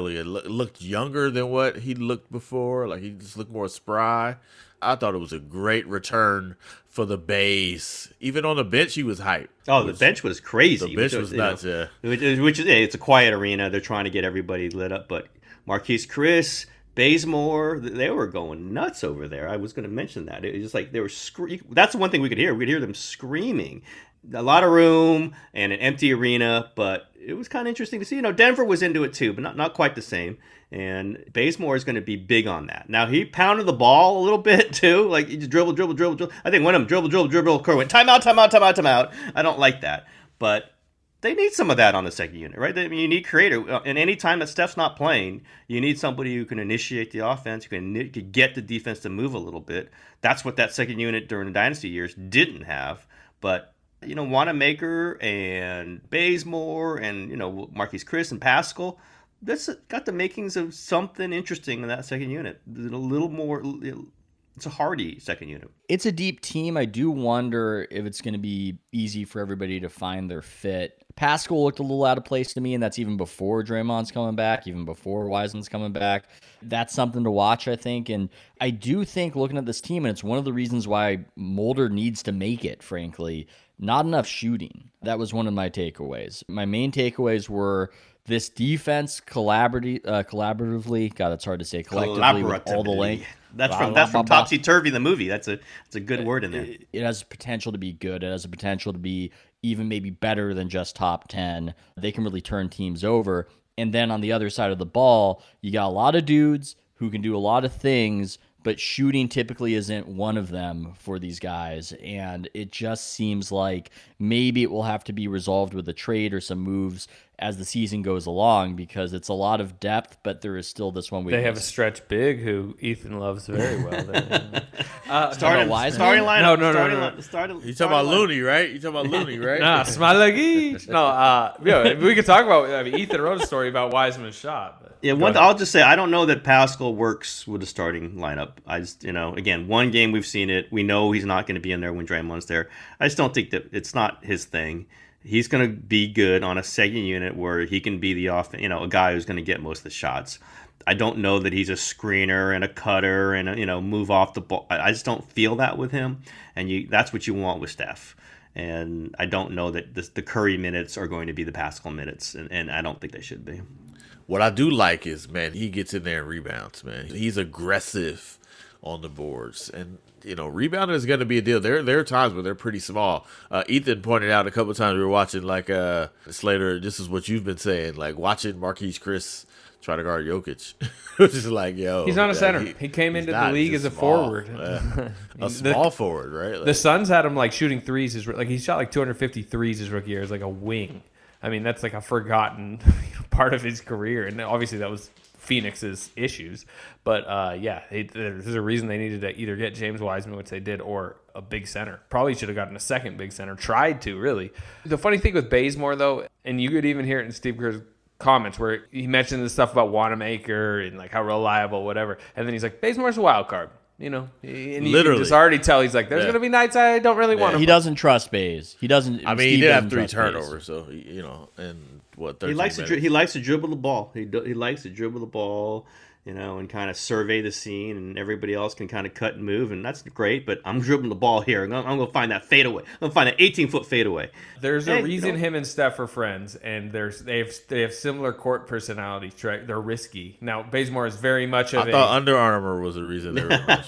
looked younger than what he looked before. Like, he just looked more spry. I thought it was a great return for the Bays. Even on the bench, he was hyped. Oh, the bench was crazy. The bench was nuts, yeah. Which is, it's a quiet arena. They're trying to get everybody lit up. But Marquise Chris, Bazemore, they were going nuts over there. I was going to mention that. It was just like they were screaming. That's the one thing we could hear. We could hear them screaming. A lot of room and an empty arena, but it was kind of interesting to see. Denver was into it too, but not quite the same. And Bazemore is going to be big on that. Now, he pounded the ball a little bit too. Like, he just dribble. I think one of them dribble. Kerr went timeout. I don't like that. But they need some of that on the second unit, right? I mean, you need creator. And any time that Steph's not playing, you need somebody who can initiate the offense, who can get the defense to move a little bit. That's what that second unit during the dynasty years didn't have. But Wanamaker and Bazemore and, Marquise Chris and Pascal, that's got the makings of something interesting in that second unit. A little more, it's a hardy second unit. It's a deep team. I do wonder if it's going to be easy for everybody to find their fit. Pascal looked a little out of place to me, and that's even before Draymond's coming back, even before Wiseman's coming back. That's something to watch, I think. And I do think, looking at this team, and it's one of the reasons why Mulder needs to make it, frankly, not enough shooting. That was one of my takeaways. My main takeaways were this defense collaboratively, God, it's hard to say, collectively with all the length. That's from Topsy Turvy, the movie. That's a good word in there. It has potential to be good. It has a potential to be even maybe better than just top 10. They can really turn teams over. And then on the other side of the ball, you got a lot of dudes who can do a lot of things, but shooting typically isn't one of them for these guys. And it just seems like maybe it will have to be resolved with a trade or some moves as the season goes along, because it's a lot of depth, but there is still this one weakness. They have a stretch big who Ethan loves very well. Starting lineup. No. You talking about Looney, right? Nah, Smiley. No, we could talk about. I mean, Ethan wrote a story about Wiseman's shot. But yeah, I'll just say I don't know that Pascal works with the starting lineup. I just, again, one game we've seen it. We know he's not going to be in there when Draymond's there. I just don't think that it's not his thing. He's going to be good on a second unit where he can be the a guy who's going to get most of the shots. I don't know that he's a screener and a cutter and move off the ball. I just don't feel that with him, and that's what you want with Steph. And I don't know that the Curry minutes are going to be the Pascal minutes, and I don't think they should be. What I do like is, man, he gets in there and rebounds, man. He's aggressive on the boards, and rebounding is going to be a deal. There are times where they're pretty small. Ethan pointed out a couple of times we were watching, Slater, this is what you've been saying, like watching Marquise Chris try to guard Jokic. Which is like, yo. He's not a center. He came into the league as a forward. A small forward, right? The Suns had him, shooting threes. He shot 250 threes his rookie year as, a wing. I mean, that's, a forgotten part of his career. And obviously that was Phoenix's issues, but there's a reason they needed to either get James Wiseman, which they did, or a big center. Probably should have gotten a second big center. Tried to, really. The funny thing with Bazemore, though, and you could even hear it in Steve Kerr's comments where he mentioned the stuff about Wanamaker and how reliable, whatever, and then he's like, Bazemore's a wild card. And you can just already tell he's like, there's going to be nights I don't really want him. He doesn't trust Baze. He doesn't. I mean, he did have 3 turnovers, so and. He likes to dribble the ball. He likes to dribble the ball, and kind of survey the scene, and everybody else can kind of cut and move, and that's great. But I'm dribbling the ball here. I'm going to find that fadeaway. I'm going to find an 18-foot fadeaway. There's a reason him and Steph are friends, and they have similar court personalities. They're risky. Now Bazemore is very much of. I thought Under Armour was the reason they were friends.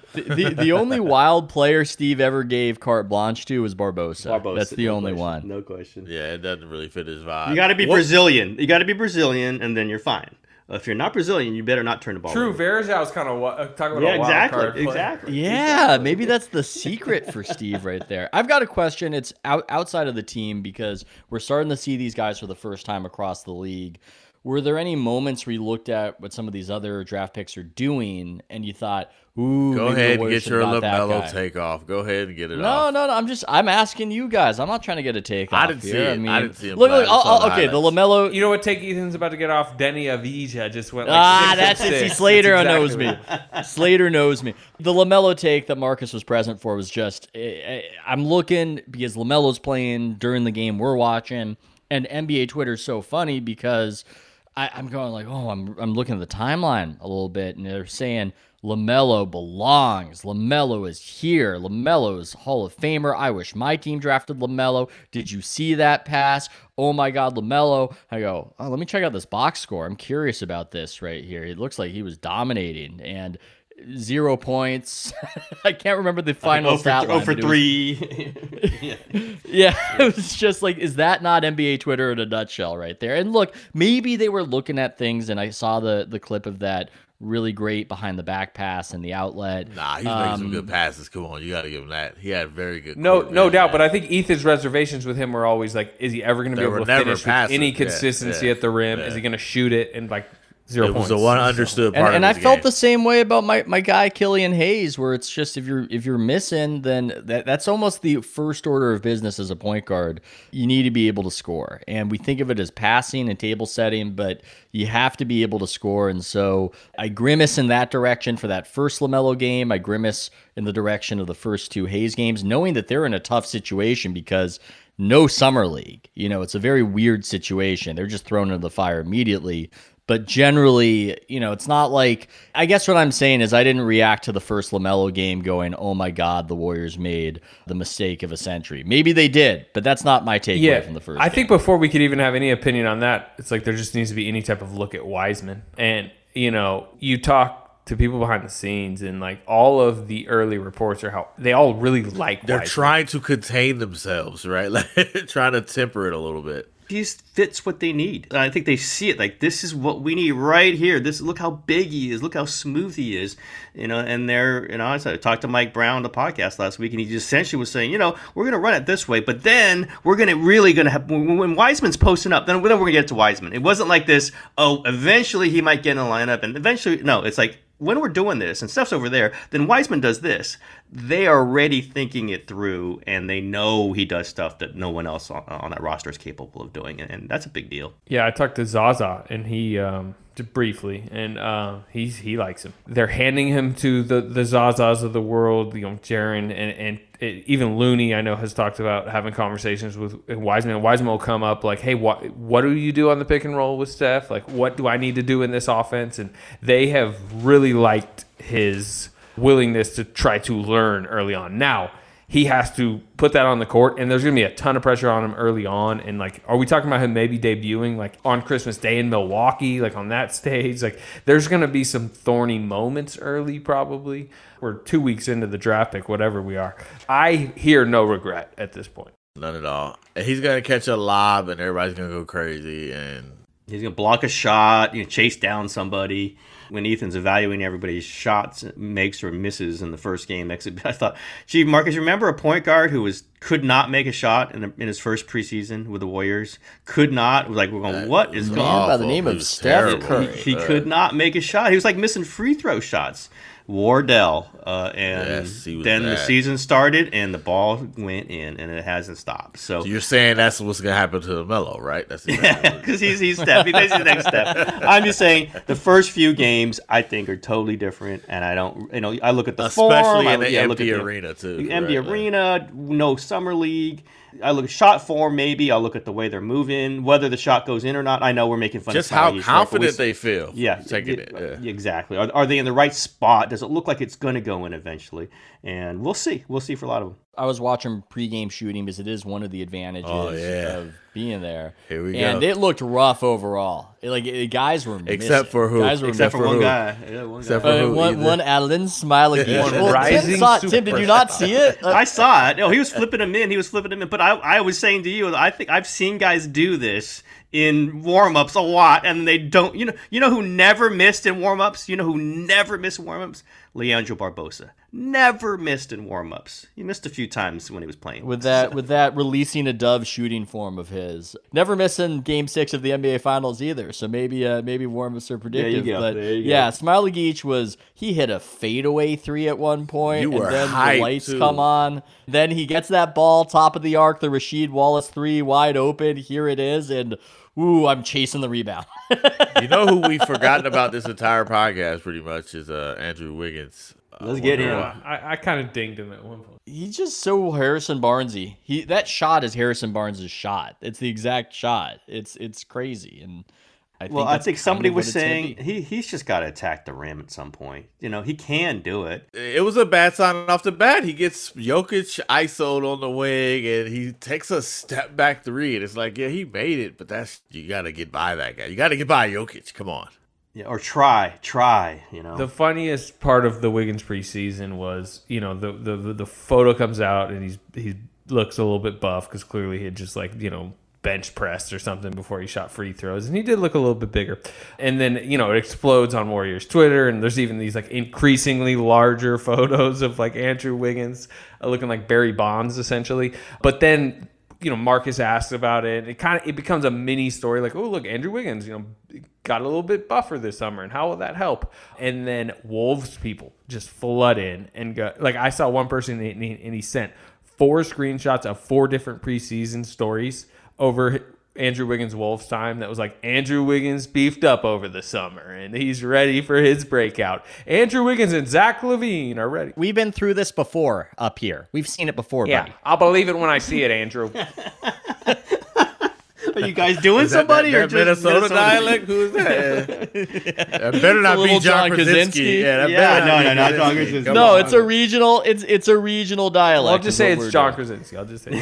The only wild player Steve ever gave carte blanche to was Barbosa. That's the only one. No question. Yeah, it doesn't really fit his vibe. You got to be Brazilian. You got to be Brazilian, and then you're fine. If you're not Brazilian, you better not turn the ball over. Varejão's kind of talking about a wild card. Exactly. Yeah, maybe that's the secret for Steve right there. I've got a question. It's outside of the team because we're starting to see these guys for the first time across the league. Were there any moments where you looked at what some of these other draft picks are doing and you thought, ooh, go ahead and get your LaMelo takeoff. Go ahead and get it off. No. I'm asking you guys. I'm not trying to get a takeoff. I didn't see it. I didn't see him. Look, okay, the LaMelo. You know what take Ethan's about to get off? Denny Avdija just went that's it. See, Slater knows me. Slater knows me. The LaMelo take that Marcus was present for was just, I'm looking because LaMelo's playing during the game we're watching, and NBA Twitter's so funny because I'm going I'm looking at the timeline a little bit, and they're saying LaMelo belongs. LaMelo is here. LaMelo is Hall of Famer. I wish my team drafted LaMelo. Did you see that pass? Oh my God, LaMelo. I go, let me check out this box score. I'm curious about this right here. It looks like he was dominating, and 0 points. I can't remember the final stat line. 0 for 3. Yeah, it was just is that not NBA Twitter in a nutshell right there? And look, maybe they were looking at things, and I saw the clip of that really great behind the back pass and the outlet. Nah, he's making some good passes. Come on, you got to give him that. He had very good. No doubt. But I think Ethan's reservations with him were always is he ever going to be able to finish with any consistency at the rim? Is he going to shoot it and 0 points. It was the one understood part and of I the felt game. the same way about my guy Killian Hayes, where it's just if you're missing, then that's almost the first order of business as a point guard. You need to be able to score, and we think of it as passing and table setting, but you have to be able to score. And so I grimace in that direction for that first LaMelo game. I grimace in the direction of the first 2 Hayes games, knowing that they're in a tough situation because no summer league. It's a very weird situation. They're just thrown into the fire immediately. But generally, it's not I guess what I'm saying is I didn't react to the first LaMelo game going, oh my God, the Warriors made the mistake of a century. Maybe they did, but that's not my takeaway from the first game. I think before we could even have any opinion on that, it's there just needs to be any type of look at Wiseman. And, you talk to people behind the scenes, and all of the early reports are how they all really like They're Wiseman. trying to contain themselves, right? Trying to temper it a little bit. he fits what they need. I think they see it like, this is what we need right here. Look how big he is. Look how smooth he is. And I talked to Mike Brown on the podcast last week, and he just essentially was saying, we're going to run it this way, but then we're going to have, when Wiseman's posting up, then we're going to get to Wiseman. It wasn't like this, eventually he might get in the lineup, and eventually, no, it's like, when we're doing this and Steph's over there, then Wiseman does this. They are already thinking it through, and they know he does stuff that no one else on that roster is capable of doing, and that's a big deal. Yeah, I talked to Zaza, and he briefly, and he likes him. They're handing him to the Zazas of the world, Jaren, and even Looney, I know, has talked about having conversations with Wiseman. Wiseman will come up like, hey, what do you do on the pick and roll with Steph? Like, what do I need to do in this offense? And they have really liked his willingness to try to learn early on. Now, he has to put that on the court, and there's going to be a ton of pressure on him early on. And, like, are we talking about him maybe debuting, like, on Christmas Day in Milwaukee, like, on that stage? Like, there's going to be some thorny moments early, probably. We're 2 weeks into the draft pick, whatever we are. I hear no regret at this point. None at all. And he's going to catch a lob, and everybody's going to go crazy. And he's going to block a shot, chase down somebody. When Ethan's evaluating everybody's shots, makes or misses in the first game, I thought, gee, Marcus, remember a point guard who could not make a shot in his first preseason with the Warriors? Could not. Like, we're going, what is going on? By the name of Steph Curry. He could not make a shot. He was like missing free throw shots. Wardell, and then the season started, and the ball went in, and it hasn't stopped. So you're saying that's what's going to happen to LaMelo, right? That's exactly because he's Steph. He's the next step. I'm just saying the first few games I think are totally different, and I don't, I look at the especially form, in the empty arena too. The empty arena, no summer league. I look at shot form, maybe. I'll look at the way they're moving, whether the shot goes in or not. I know we're making fun just of how confident they feel. Yeah, taking it. Yeah. Exactly. Are they in the right spot? Does it look like it's going to go in eventually? And we'll see. We'll see for a lot of them. I was watching pregame shooting because it is one of the advantages of being there. Here we go. And it looked rough overall. Guys were missing. Except for who? Except for one guy. Yeah, except for who? One Alan Smailagić. Tim, did you not see it? I saw it. No, he was flipping him in. But I was saying to you, I think I've seen guys do this in warm-ups a lot, and they don't. You know who never missed in warm-ups? You know who never missed in warm-ups? Leandro Barbosa. Never missed in warm-ups. He missed a few times when he was playing. With that releasing a dove shooting form of his. Never missing Game 6 of the NBA Finals either. So maybe warm-ups are predictive. But yeah, Smailagić he hit a fadeaway 3 at one point, and then the lights come on. Then he gets that ball top of the arc, the Rasheed Wallace 3 wide open. Here it is, and I'm chasing the rebound. You know who we've forgotten about this entire podcast pretty much is Andrew Wiggins. Let's get him. I kind of dinged him at one point. He's just so Harrison Barnesy. That shot is Harrison Barnes' shot. It's the exact shot. It's crazy. And I think somebody was saying he's just got to attack the rim at some point. He can do it. It was a bad sign off the bat. He gets Jokic ISO'd on the wing, and he takes a step back 3, and it's like, yeah, he made it, but you got to get by that guy. You got to get by Jokic. Come on. Yeah, or try. The funniest part of the Wiggins preseason was, the photo comes out and he looks a little bit buff because clearly he had just bench pressed or something before he shot free throws, and he did look a little bit bigger. And then it explodes on Warriors Twitter, and there's even these increasingly larger photos of Andrew Wiggins looking like Barry Bonds essentially. But then Marcus asked about it. It becomes a mini story oh, look, Andrew Wiggins, got a little bit buffer this summer, and how will that help? And then Wolves people just flood in and go, I saw one person and he sent 4 screenshots of 4 different preseason stories over Andrew Wiggins' Wolves time that was Andrew Wiggins beefed up over the summer and he's ready for his breakout. Andrew Wiggins and Zach LaVine are ready. We've been through this before up here. We've seen it before, buddy. I'll believe it when I see it, Andrew. Are you guys doing somebody or just Minnesota dialect? Who's that? That better not be John Krasinski. Not John Krasinski. No, it's a regional. It's a regional dialect. I'll just say it's John Krasinski. I'll just say.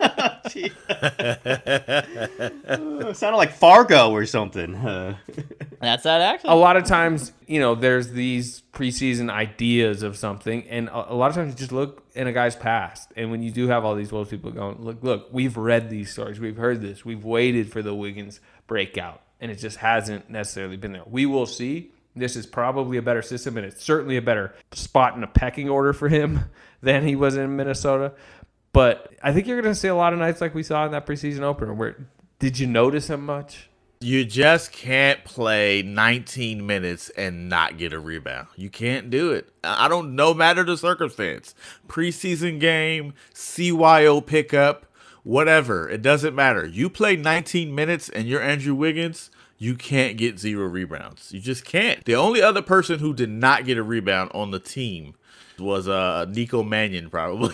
It sounded like Fargo or something. That's that accent. A lot of times, there's these preseason ideas of something, and a lot of times you just look in a guy's past. And when you do have all these Wolves people going, look, we've read these stories, we've heard this, we've waited for the Wiggins breakout, and it just hasn't necessarily been there. We will see. This is probably a better system, and it's certainly a better spot in a pecking order for him than he was in Minnesota. But I think you're going to see a lot of nights like we saw in that preseason opener. Where did you notice him much? You just can't play 19 minutes and not get a rebound. You can't do it. I don't, no matter the circumstance. Preseason game, CYO pickup, whatever. It doesn't matter. You play 19 minutes and you're Andrew Wiggins, you can't get 0 rebounds. You just can't. The only other person who did not get a rebound on the team was Nico Mannion, probably.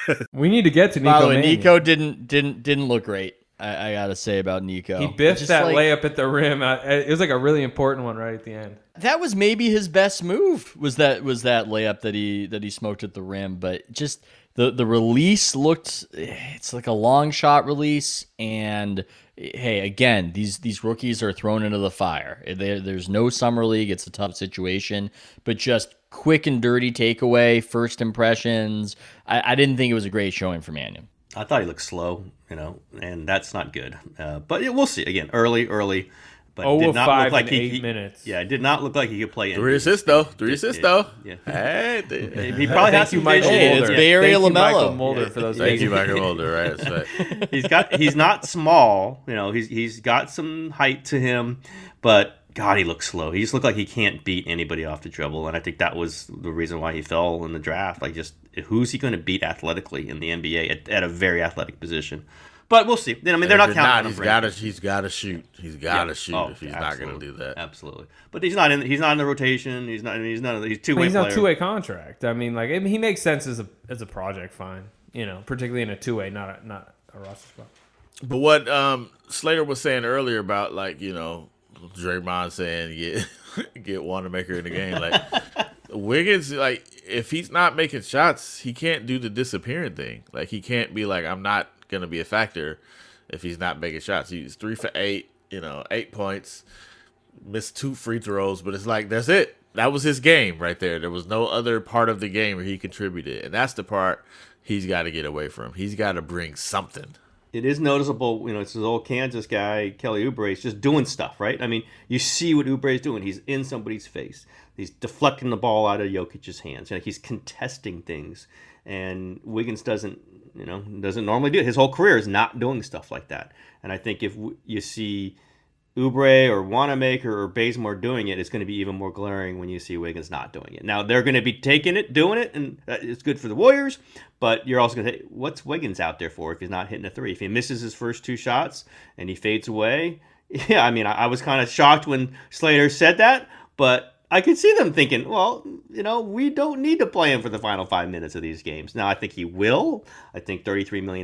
We need to get to Nico. By the way, Mannion. Nico didn't look great. I gotta say about Nico. He biffed that layup at the rim. It was like a really important one right at the end. That was maybe his best move. Was that layup that he smoked at the rim? But just the release looked. It's like a long shot release, and hey, again, these rookies are thrown into the fire. There's no summer league. It's a tough situation, but just quick and dirty takeaway, first impressions. I didn't think it was a great showing for Mannion. I thought he looked slow, and that's not good. But we'll see. Again, early, but it did not look like 8 minutes. Yeah, it did not look like he could play. 3 assists though. Yeah. Hey, he probably has some vision. It's Barry LaMelo. Mulder for those. Thank you, Michael Mulder. Right. He's not small. He's got some height to him, but God, he looks slow. He just looked like he can't beat anybody off the dribble, and I think that was the reason why he fell in the draft. Like, just who's he going to beat athletically in the NBA at a very athletic position? But we'll see. They're not counting on him. He's got to shoot. He's got to shoot if he's not going to do that. Absolutely. But he's not in the rotation. He's two-way. He's on a two-way contract. I mean, like, he makes sense as a project. Fine, particularly in a two-way, not a roster spot. But what Slater was saying earlier about, like, Draymond saying get Wanamaker in the game, like Wiggins, like, if he's not making shots, he can't do the disappearing thing. Like, he can't be like, I'm not gonna be a factor if he's not making shots. He's 3 for 8, 8 points, missed 2 free throws, but it's like, that's it. That was his game right there. There was no other part of the game where he contributed, and that's the part he's got to get away from. He's got to bring something. It is noticeable, it's this old Kansas guy, Kelly Oubre, is just doing stuff, right? I mean, you see what Oubre is doing. He's in somebody's face. He's deflecting the ball out of Jokic's hands. He's contesting things. And Wiggins doesn't normally do it. His whole career is not doing stuff like that. And I think if you see Oubre or Wanamaker or Bazemore doing it, it's going to be even more glaring when you see Wiggins not doing it. Now, they're going to be taking it, doing it, and it's good for the Warriors, but you're also going to say, what's Wiggins out there for if he's not hitting a 3? If he misses his first 2 shots and he fades away, yeah, I mean, I was kind of shocked when Slater said that, but I could see them thinking, well, we don't need to play him for the final 5 minutes of these games. Now, I think he will. I think $33 million,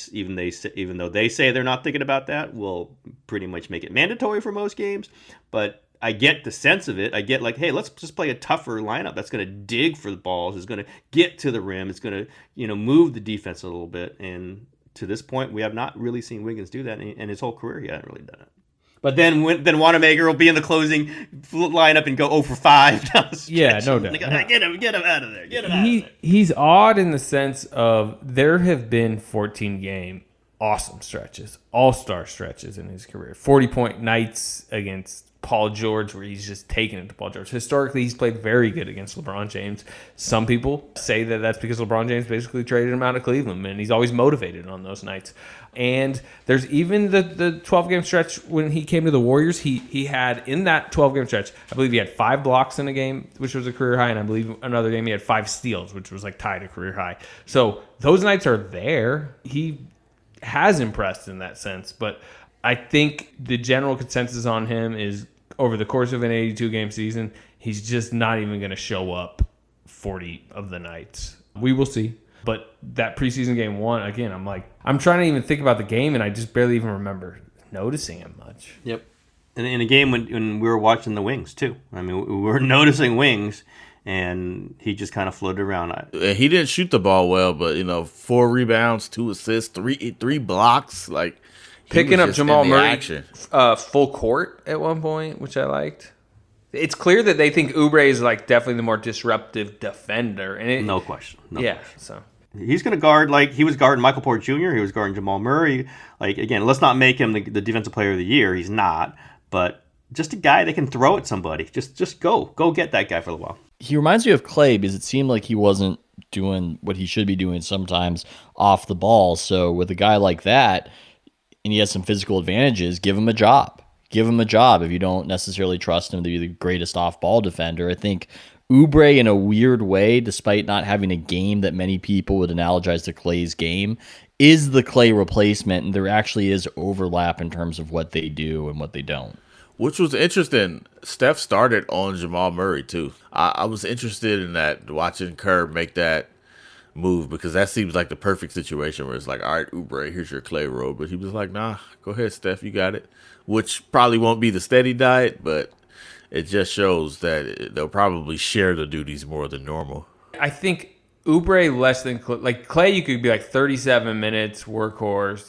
even though they say they're not thinking about that, will pretty much make it mandatory for most games. But I get the sense of it. I get like, hey, let's just play a tougher lineup that's going to dig for the balls, is going to get to the rim, it's going to, move the defense a little bit. And to this point, we have not really seen Wiggins do that, and his whole career he hasn't really done it. But then Wanamaker will be in the closing lineup and go 0 for 5. Yeah, no doubt. Get him out of there. Get him out of there. He's odd in the sense of there have been 14-game awesome stretches, all-star stretches in his career. 40-point nights against Paul George where he's just taken it to Paul George. Historically, he's played very good against LeBron James. Some people say that that's because LeBron James basically traded him out of Cleveland, and he's always motivated on those nights. And there's even the 12-game stretch when he came to the Warriors. He had, in that 12-game stretch, I believe he had 5 blocks in a game, which was a career high, and I believe another game he had 5 steals, which was like tied a career high. So those nights are there. He has impressed in that sense, but I think the general consensus on him is over the course of an 82-game season, he's just not even going to show up 40 of the nights. We will see. But that preseason game 1, again, I'm trying to even think about the game, and I just barely even remember noticing him much. Yep. And in a game when we were watching the wings, too. I mean, we were noticing wings, and he just kind of floated around. He didn't shoot the ball well, but, 4 rebounds, 2 assists, 3 blocks. Like, Picking up Jamal Murray full court at one point, which I liked. It's clear that they think Oubre is like definitely the more disruptive defender. And no question. So he's going to guard like he was guarding Michael Porter Jr. He was guarding Jamal Murray. Like, again, let's not make him the defensive player of the year. He's not. But just a guy that can throw at somebody. Just go get that guy for a while. He reminds me of Clay because it seemed like he wasn't doing what he should be doing sometimes off the ball. So with a guy like that, and he has some physical advantages, give him a job. Give him a job if you don't necessarily trust him to be the greatest off-ball defender. I think Oubre, in a weird way, despite not having a game that many people would analogize to Clay's game, is the Clay replacement, and there actually is overlap in terms of what they do and what they don't. Which was interesting. Steph started on Jamal Murray, too. I was interested in that, watching Kerr make that move, because that seems like the perfect situation where it's like, all right, Oubre, here's your Clay role. But he was like, nah, go ahead, Steph, you got it. Which probably won't be the steady diet, but it just shows that they'll probably share the duties more than normal. I think Oubre less than like Clay, you could be like 37 minutes workhorse.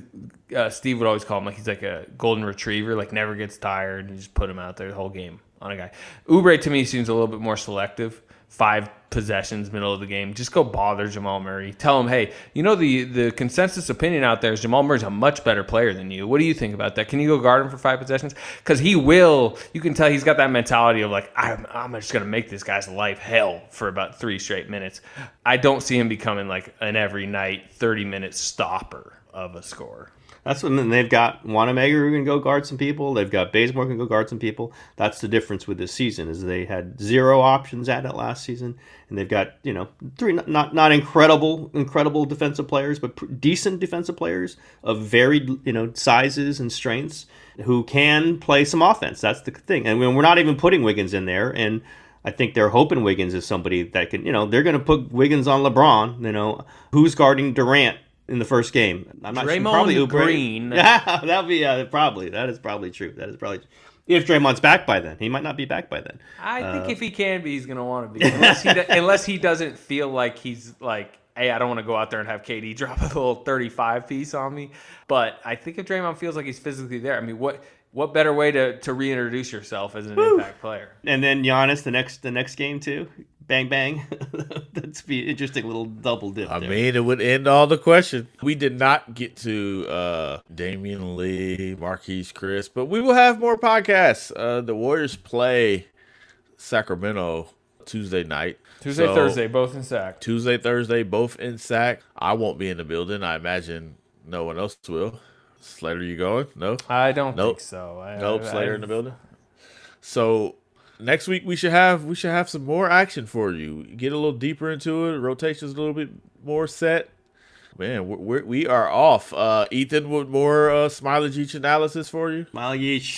Steve would always call him like he's like a golden retriever, like never gets tired. You just put him out there the whole game on a guy. Oubre to me seems a little bit more selective. 5 possessions, middle of the game. Just go bother Jamal Murray. Tell him, hey, the consensus opinion out there is Jamal Murray's a much better player than you. What do you think about that? Can you go guard him for 5 possessions? Because he will. You can tell he's got that mentality of like, I'm just going to make this guy's life hell for about 3 straight minutes. I don't see him becoming like an every night 30-minute stopper of a score. That's when they've got Wanamaker who can go guard some people. They've got Bazemore who can go guard some people. That's the difference with this season is they had 0 options at it last season, and they've got 3 not incredible defensive players, but decent defensive players of varied sizes and strengths who can play some offense. That's the thing, and we're not even putting Wiggins in there, and I think they're hoping Wiggins is somebody that can they're going to put Wiggins on LeBron. Who's guarding Durant in the first game? I'm not Draymond sure. Probably Green. Yeah, that'd be probably. That is probably true. If Draymond's back by then. He might not be back by then. I think if he can be, he's going to want to be. Unless he doesn't feel like he's like, hey, I don't want to go out there and have KD drop a little 35 piece on me. But I think if Draymond feels like he's physically there, I mean, what better way to reintroduce yourself as an impact player? And then Giannis the next game too. Bang, bang. That'd be an interesting little double dip there. I mean, it would end all the question. We did not get to Damian Lee, Marquise Chris, but we will have more podcasts. The Warriors play Sacramento Tuesday night. Thursday, both in SAC. Tuesday, Thursday, both in SAC. I won't be in the building. I imagine no one else will. Slater, you going? No? I don't think so. Nope, Slater in the building. So next week we should have some more action for you. Get a little deeper into it. Rotations a little bit more set. Man, we are off. Ethan, with more Smiley Geach analysis for you. Smiley Geach,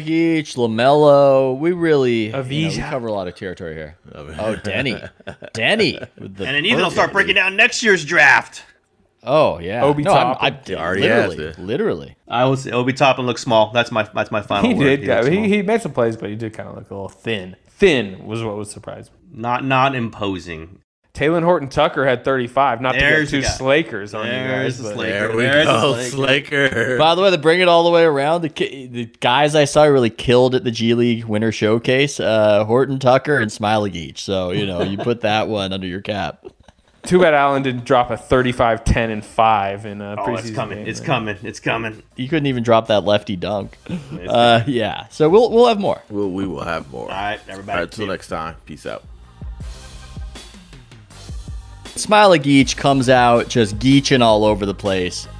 LaMelo. We really we cover a lot of territory here. Oh, Denny. And then Ethan will start breaking down next year's draft. Oh yeah, Obi Toppin. Literally. I will say Obi Toppin looks small. That's my final word. He made some plays, but he did kind of look a little thin. Thin was what was surprising. Not imposing. Taylor Horton Tucker had 35. Not There's to get 2 Slakers on you guys. There we go, Slaker. By the way, to bring it all the way around, the guys I saw really killed at the G League Winter Showcase. Horton Tucker and Smiley Geach. So you put that one under your cap. Too bad Allen didn't drop a 35, 10, and 5 in a preseason game. It's coming. He couldn't even drop that lefty dunk. Yeah. So we'll have more. We will have more. All right, everybody. All right, till next time. Peace out. Smiley Geach comes out just geeching all over the place.